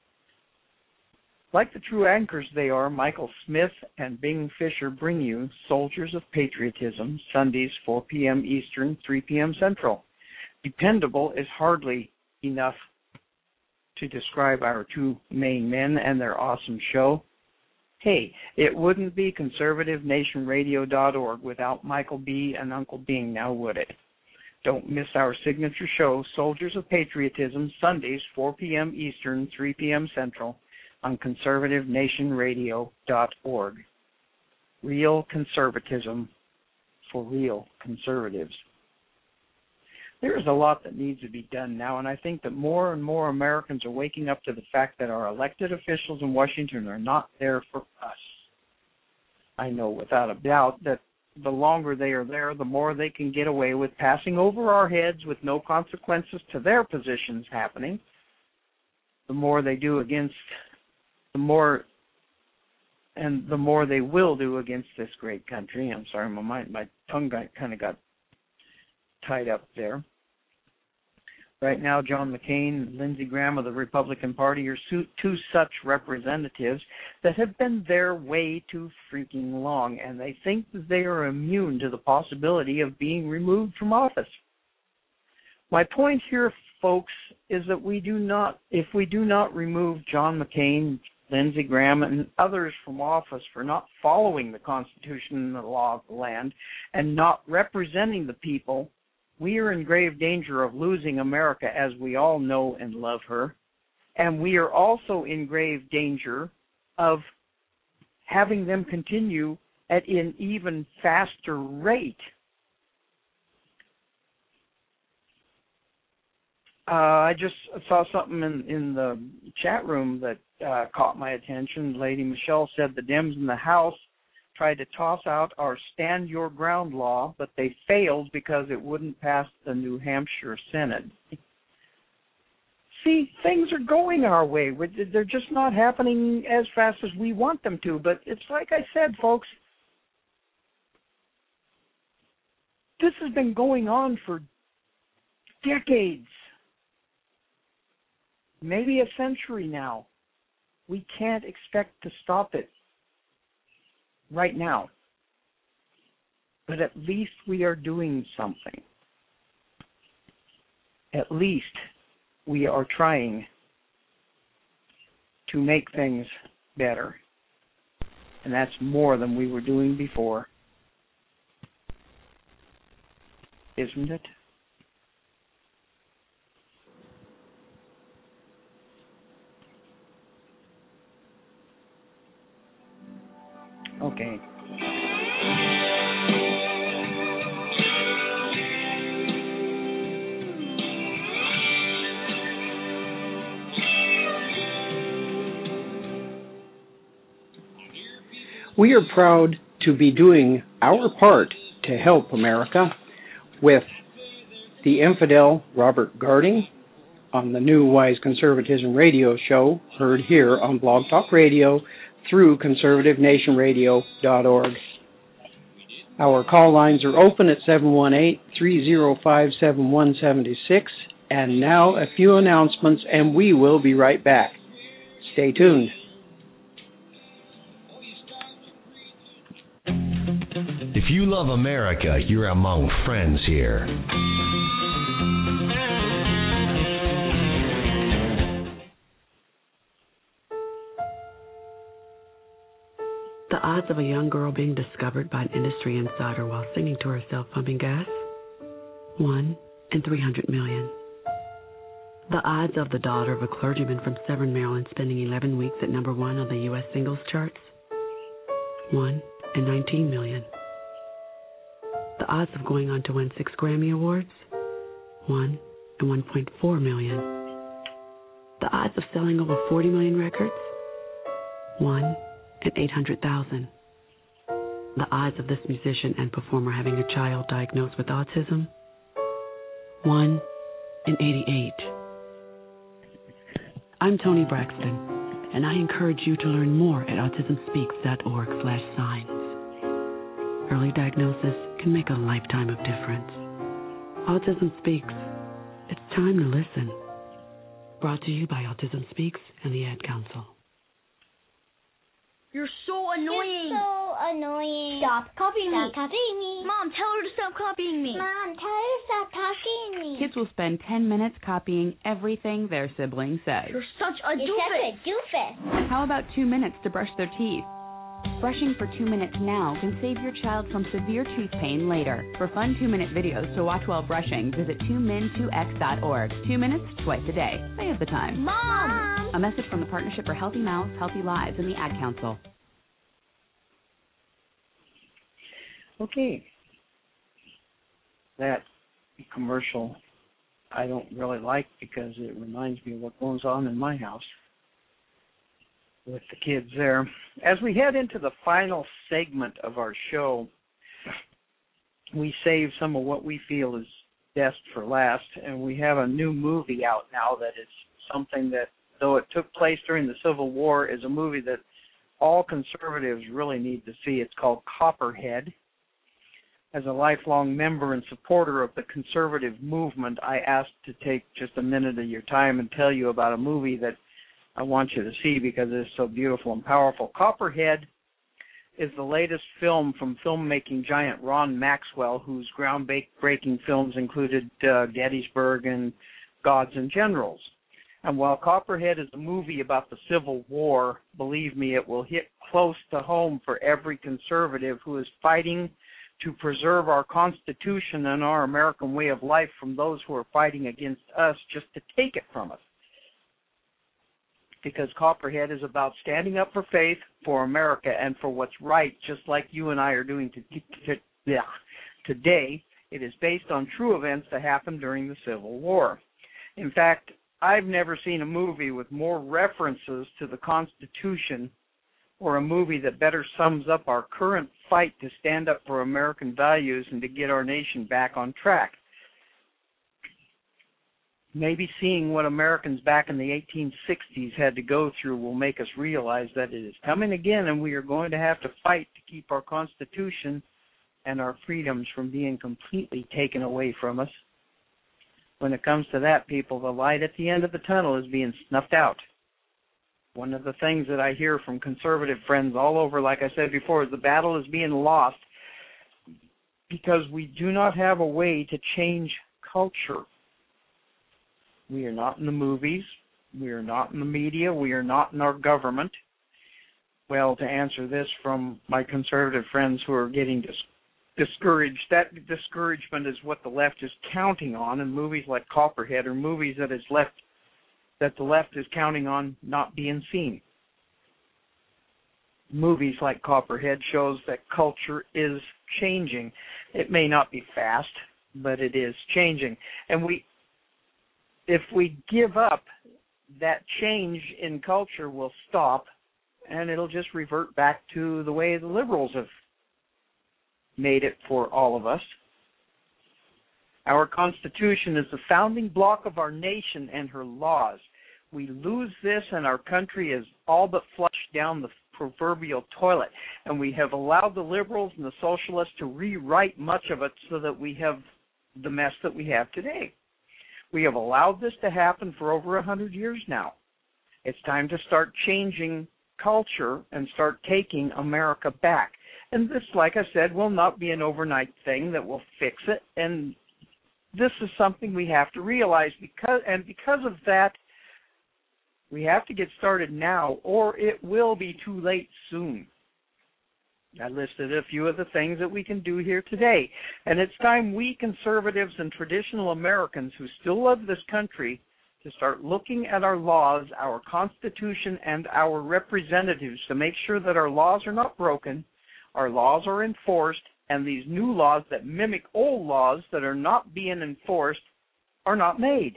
Like the true anchors they are, Michael Smith and Bing Fisher bring you Soldiers of Patriotism, Sundays, four p.m. Eastern, three p.m. Central. Dependable is hardly enough to describe our two main men and their awesome show. Hey, it wouldn't be conservative nation radio dot org without Michael B. and Uncle Bing, now would it? Don't miss our signature show, Soldiers of Patriotism, Sundays, four p.m. Eastern, three p.m. Central, on conservative nation radio dot org. Real conservatism for real conservatives. There is a lot that needs to be done now, and I think that more and more Americans are waking up to the fact that our elected officials in Washington are not there for us. I know without a doubt that the longer they are there, the more they can get away with passing over our heads with no consequences to their positions happening. The more they do against, the more, and the more they will do against this great country. I'm sorry, my mind, my tongue got, kind of got tied up there. Right now, John McCain and Lindsey Graham of the Republican Party are two such representatives that have been there way too freaking long, and they think that they are immune to the possibility of being removed from office. My point here, folks, is that we do not, if we do not remove John McCain, Lindsey Graham, and others from office for not following the Constitution and the law of the land and not representing the people, we are in grave danger of losing America as we all know and love her. And we are also in grave danger of having them continue at an even faster rate. Uh, I just saw something in, in the chat room that uh, caught my attention. Lady Michelle said the Dems in the House tried to toss out our Stand Your Ground law, but they failed because it wouldn't pass the New Hampshire Senate. See, things are going our way. They're just not happening as fast as we want them to. But it's like I said, folks, this has been going on for decades, maybe a century now. We can't expect to stop it right now. But at least we are doing something. At least we are trying to make things better. And that's more than we were doing before. Isn't it? Okay. we are proud to be doing our part to help America with the infidel Robert Garding on the new Wise Conservatism radio show, heard here on Blog Talk Radio through conservative nation radio dot org. Our call lines are open at seven one eight, three zero five, seven one seven six. And now a few announcements, and we will be right back. Stay tuned. If you love America, you're among friends here. The odds of a young girl being discovered by an industry insider while singing to herself pumping gas? One in three hundred million. The odds of the daughter of a clergyman from Severn, Maryland spending eleven weeks at number one on the U S singles charts? One in nineteen million. The odds of going on to win six Grammy Awards? One in one point four million. The odds of selling over forty million records? One in eight hundred thousand. The odds of this musician and performer having a child diagnosed with autism? One in eighty-eight. I'm Toni Braxton, and I encourage you to learn more at autism speaks dot org slash signs. Early diagnosis can make a lifetime of difference. Autism Speaks. It's time to listen. Brought to you by Autism Speaks and the Ad Council. You're so annoying. You're so annoying. Stop copying stop me. copying me. Mom, tell her to stop copying me. Mom, tell her to stop copying me. Kids will spend ten minutes copying everything their sibling says. You're such a You're doofus. such a doofus. How about two minutes to brush their teeth? Brushing for two minutes now can save your child from severe tooth pain later. For fun two-minute videos to watch while brushing, visit two min two x dot org. Two minutes, twice a day. Save the time. Mom! A message from the Partnership for Healthy Mouths, Healthy Lives, and the Ad Council. Okay. That commercial I don't really like because it reminds me of what goes on in my house with the kids there. As we head into the final segment of our show, we save some of what we feel is best for last, and we have a new movie out now that is something that, though it took place during the Civil War, is a movie that all conservatives really need to see. It's called Copperhead. As a lifelong member and supporter of the conservative movement, I asked to take just a minute of your time and tell you about a movie that I want you to see because it's so beautiful and powerful. Copperhead is the latest film from filmmaking giant Ron Maxwell, whose groundbreaking films included uh, Gettysburg and Gods and Generals. And while Copperhead is a movie about the Civil War, believe me, it will hit close to home for every conservative who is fighting to preserve our Constitution and our American way of life from those who are fighting against us just to take it from us. Because Copperhead is about standing up for faith, for America, and for what's right, just like you and I are doing to, to, to, yeah. today. It is based on true events that happened during the Civil War. In fact, I've never seen a movie with more references to the Constitution or a movie that better sums up our current fight to stand up for American values and to get our nation back on track. Maybe seeing what Americans back in the eighteen sixties had to go through will make us realize that it is coming again, and we are going to have to fight to keep our Constitution and our freedoms from being completely taken away from us. When it comes to that, people, the light at the end of the tunnel is being snuffed out. One of the things that I hear from conservative friends all over, like I said before, is the battle is being lost because we do not have a way to change culture. We are not in the movies. We are not in the media. We are not in our government. Well, to answer this from my conservative friends who are getting dis- discouraged, that discouragement is what the left is counting on, and movies like Copperhead are movies that is left that the left is counting on not being seen. Movies like Copperhead shows that culture is changing. It may not be fast, but it is changing. And we, if we give up, that change in culture will stop, and it'll just revert back to the way the liberals have made it for all of us. Our Constitution is the founding block of our nation and her laws. We lose this, and our country is all but flushed down the proverbial toilet, and we have allowed the liberals and the socialists to rewrite much of it so that we have the mess that we have today. We have allowed this to happen for over a hundred years now. It's time to start changing culture and start taking America back. And this, like I said, will not be an overnight thing that will fix it. And this is something we have to realize, because, and because of that, we have to get started now, or it will be too late soon. I listed a few of the things that we can do here today. And it's time we conservatives and traditional Americans who still love this country to start looking at our laws, our Constitution, and our representatives to make sure that our laws are not broken, our laws are enforced, and these new laws that mimic old laws that are not being enforced are not made.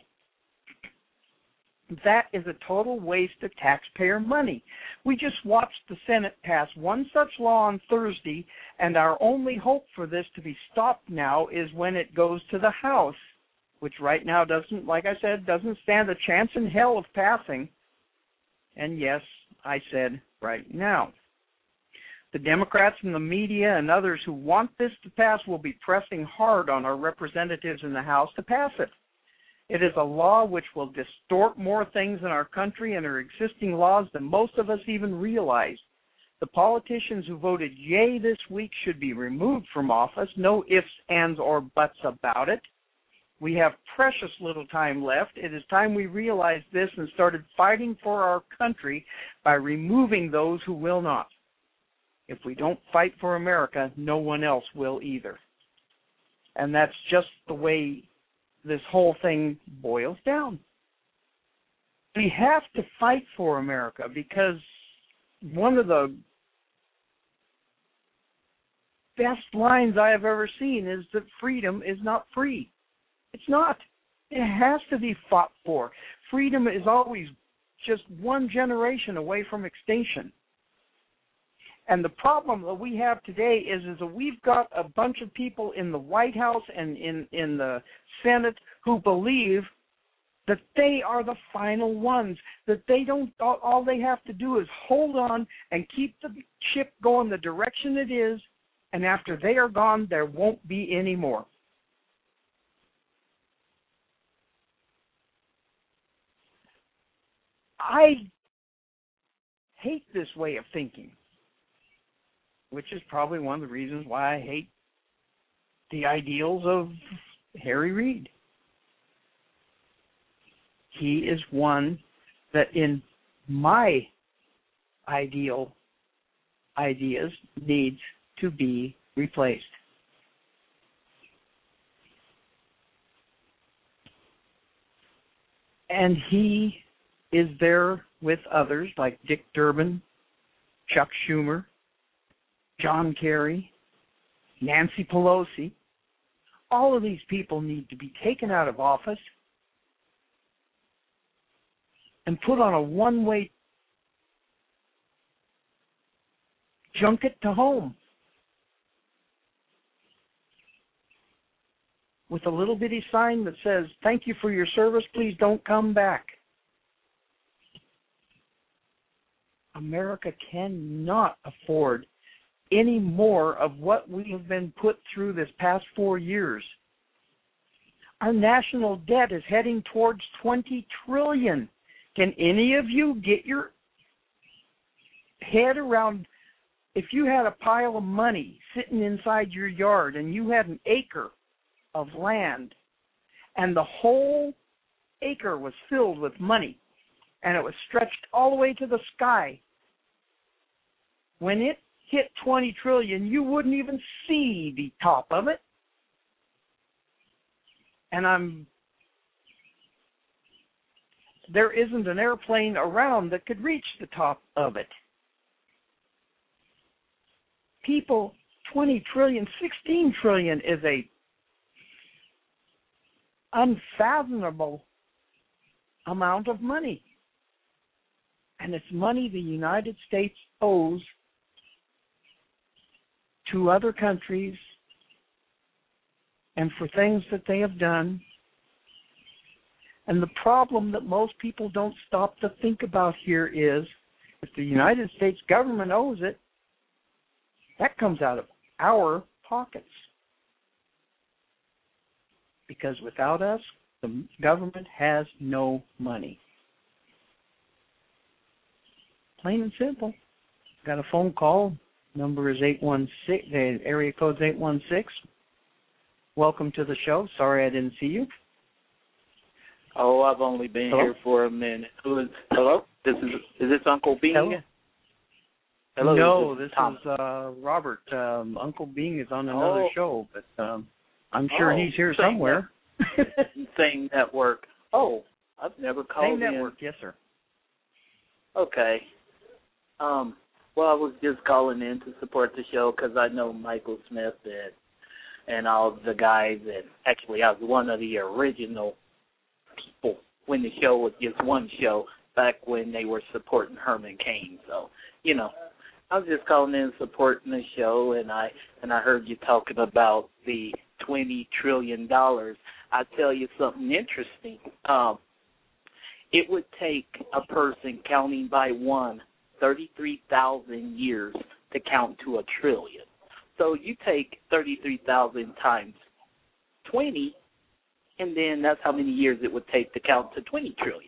That is a total waste of taxpayer money. We just watched the Senate pass one such law on Thursday, and our only hope for this to be stopped now is when it goes to the House, which right now doesn't, like I said, doesn't stand a chance in hell of passing. And yes, I said right now. The Democrats and the media and others who want this to pass will be pressing hard on our representatives in the House to pass it. It is a law which will distort more things in our country and our existing laws than most of us even realize. The politicians who voted yay this week should be removed from office. No ifs, ands, or buts about it. We have precious little time left. It is time we realized this and started fighting for our country by removing those who will not. If we don't fight for America, no one else will either. And that's just the way this whole thing boils down. We have to fight for America, because one of the best lines I have ever seen is that freedom is not free. It's not. It has to be fought for. Freedom is always just one generation away from extinction. And the problem that we have today is, is that we've got a bunch of people in the White House and in, in the Senate who believe that they are the final ones, that they don't, all, all they have to do is hold on and keep the ship going the direction it is, and after they are gone, there won't be any more. I hate this way of thinking, which is probably one of the reasons why I hate the ideals of Harry Reid. He is one that, in my ideal ideas, needs to be replaced. And he is there with others like Dick Durbin, Chuck Schumer, John Kerry, Nancy Pelosi. All of these people need to be taken out of office and put on a one-way junket to home with a little bitty sign that says, "Thank you for your service, please don't come back." America cannot afford any more of what we have been put through this past four years. Our national debt is heading towards twenty trillion dollars. Can any of you get your head around, if you had a pile of money sitting inside your yard and you had an acre of land and the whole acre was filled with money and it was stretched all the way to the sky, when it hit twenty trillion dollars, you wouldn't even see the top of it. And I'm there isn't an airplane around that could reach the top of it. People, twenty trillion dollars, sixteen trillion dollars is a unfathomable amount of money. And it's money the United States owes to other countries and for things that they have done. And the problem that most people don't stop to think about here is, if the United States government owes it, that comes out of our pockets. Because without us, the government has no money. Plain and simple. Got a phone call. Number is eight one six, the area code's eight one six. Welcome to the show. Sorry I didn't see you. Oh, I've only been Hello? here for a minute. Who is, hello? This is is this Uncle Bing? Hello? Hello, no, this is this Tom. is uh, Robert. Um, Uncle Bing is on another Oh. show, but um, I'm sure Oh, he's here same somewhere. net- Same network. Oh, I've never called Same in. network, yes, sir. Okay. Um. Well, I was just calling in to support the show because I know Michael Smith and and all the guys, and actually I was one of the original people when the show was just one show back when they were supporting Herman Cain. So, you know, I was just calling in supporting the show, and I and I heard you talking about the twenty trillion dollars. I tell you something interesting. Um, it would take a person counting by one thirty-three thousand years to count to a trillion. So you take thirty-three thousand times twenty, and then that's how many years it would take to count to twenty trillion.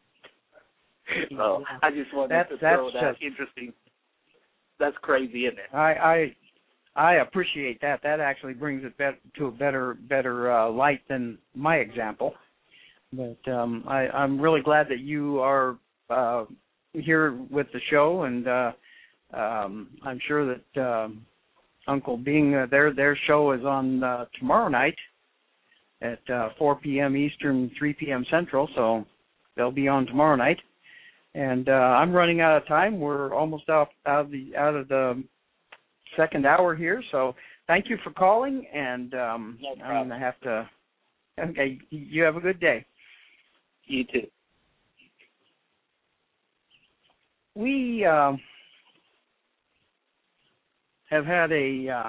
So I just wanted That's- to that's throw that just- interesting. That's crazy, isn't it? I, I I appreciate that. That actually brings it bet- to a better better uh, light than my example. But um, I, I'm really glad that you are uh, here with the show, and uh, um, I'm sure that um, Uncle Bing, uh, their their show is on uh, tomorrow night at uh, four p.m. Eastern, three p.m. Central, so they'll be on tomorrow night. And uh, I'm running out of time. We're almost out out of the out of the second hour here. So thank you for calling, and um, No I'm gonna have to. Okay, you have a good day. You too. We uh, have had a uh,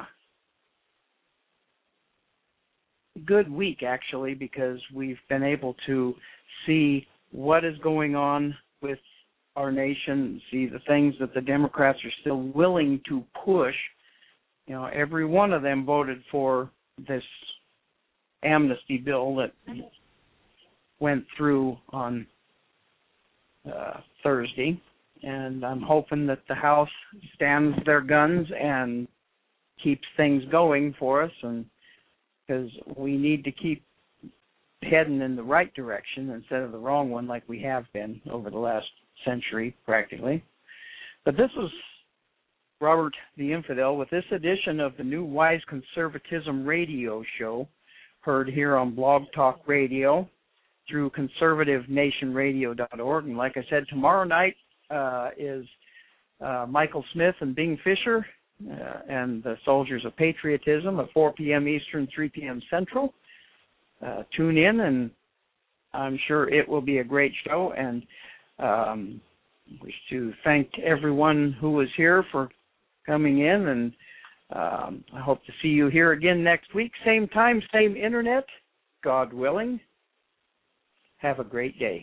good week, actually, because we've been able to see what is going on with our nation, see the things that the Democrats are still willing to push. You know, every one of them voted for this amnesty bill that went through on uh, Thursday, and I'm hoping that the House stands their guns and keeps things going for us, and because we need to keep heading in the right direction instead of the wrong one like we have been over the last century, practically. But this is Robert the Infidel with this edition of the New Wise Conservatism radio show, heard here on Blog Talk Radio through conservative nation radio dot org. And like I said, tomorrow night uh, is uh, Michael Smith and Bing Fisher uh, and the Soldiers of Patriotism at four p.m. Eastern, three p.m. Central. Uh, tune in, and I'm sure it will be a great show. And um, wish to thank everyone who was here for coming in, and um, I hope to see you here again next week. Same time, same internet, God willing. Have a great day.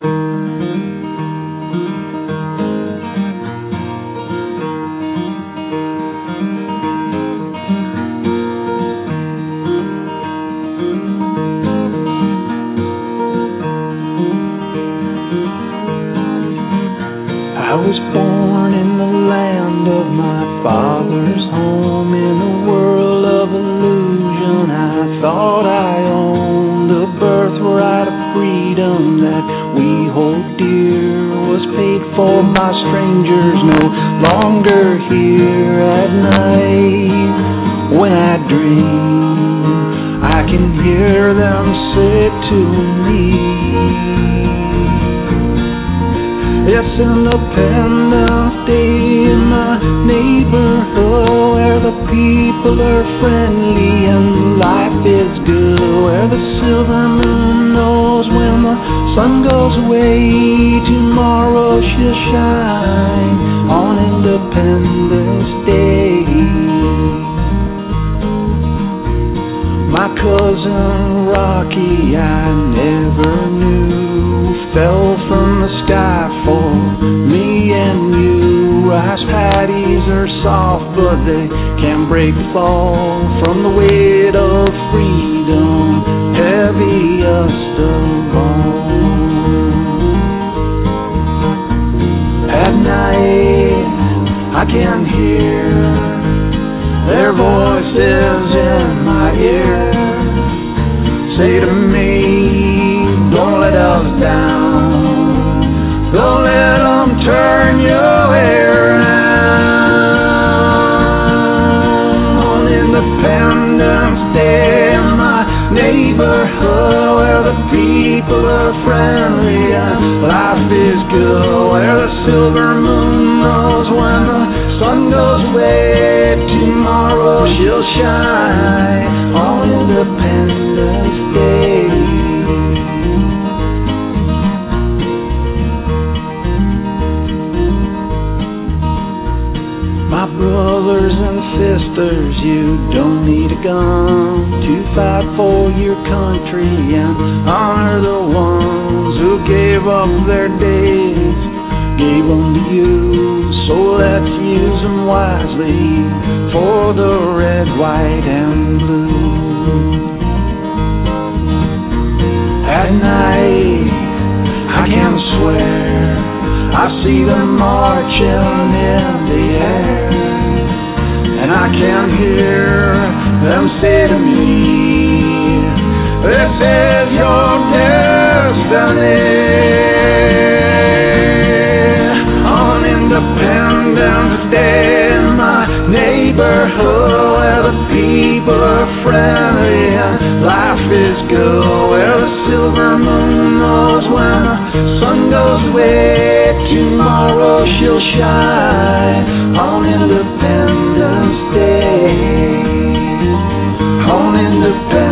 I was born in the land of my father's home, in a world of illusion. I thought I owned the birthright of freedom that we hold dear, was paid for by strangers no longer here. At night when I dream, I can hear them say to me, it's Independence Day in my neighborhood, where the people are friendly and life is good, where the silver moon knows when the sun goes away, tomorrow she'll shine on Independence Day. My cousin Rocky, I never knew, fell from the sky for me and you. Rice patties are soft, but they can break the fall from the weight of freedom, heaviest of all. At night I can hear their voices in my ear, say to me, don't let us down, don't let them turn your hair around. On Independence Day in my neighborhood, where the people are friendly and life is good, where the silver moon knows when the sun goes away, tomorrow she'll shine on Independence Day. My brothers and sisters, you don't need a gun to fight for your country and honor the ones who gave up their days, gave them to you. So let's use them wisely for the red, white, and blue. At night, I can swear I see them marching in the air, and I can hear them say to me, this is your destiny. On Independence Day in my neighborhood, where the people are friendly and life is good, where the silver moon knows when the sun goes away, tomorrow she'll shine on Independence Day. On Independence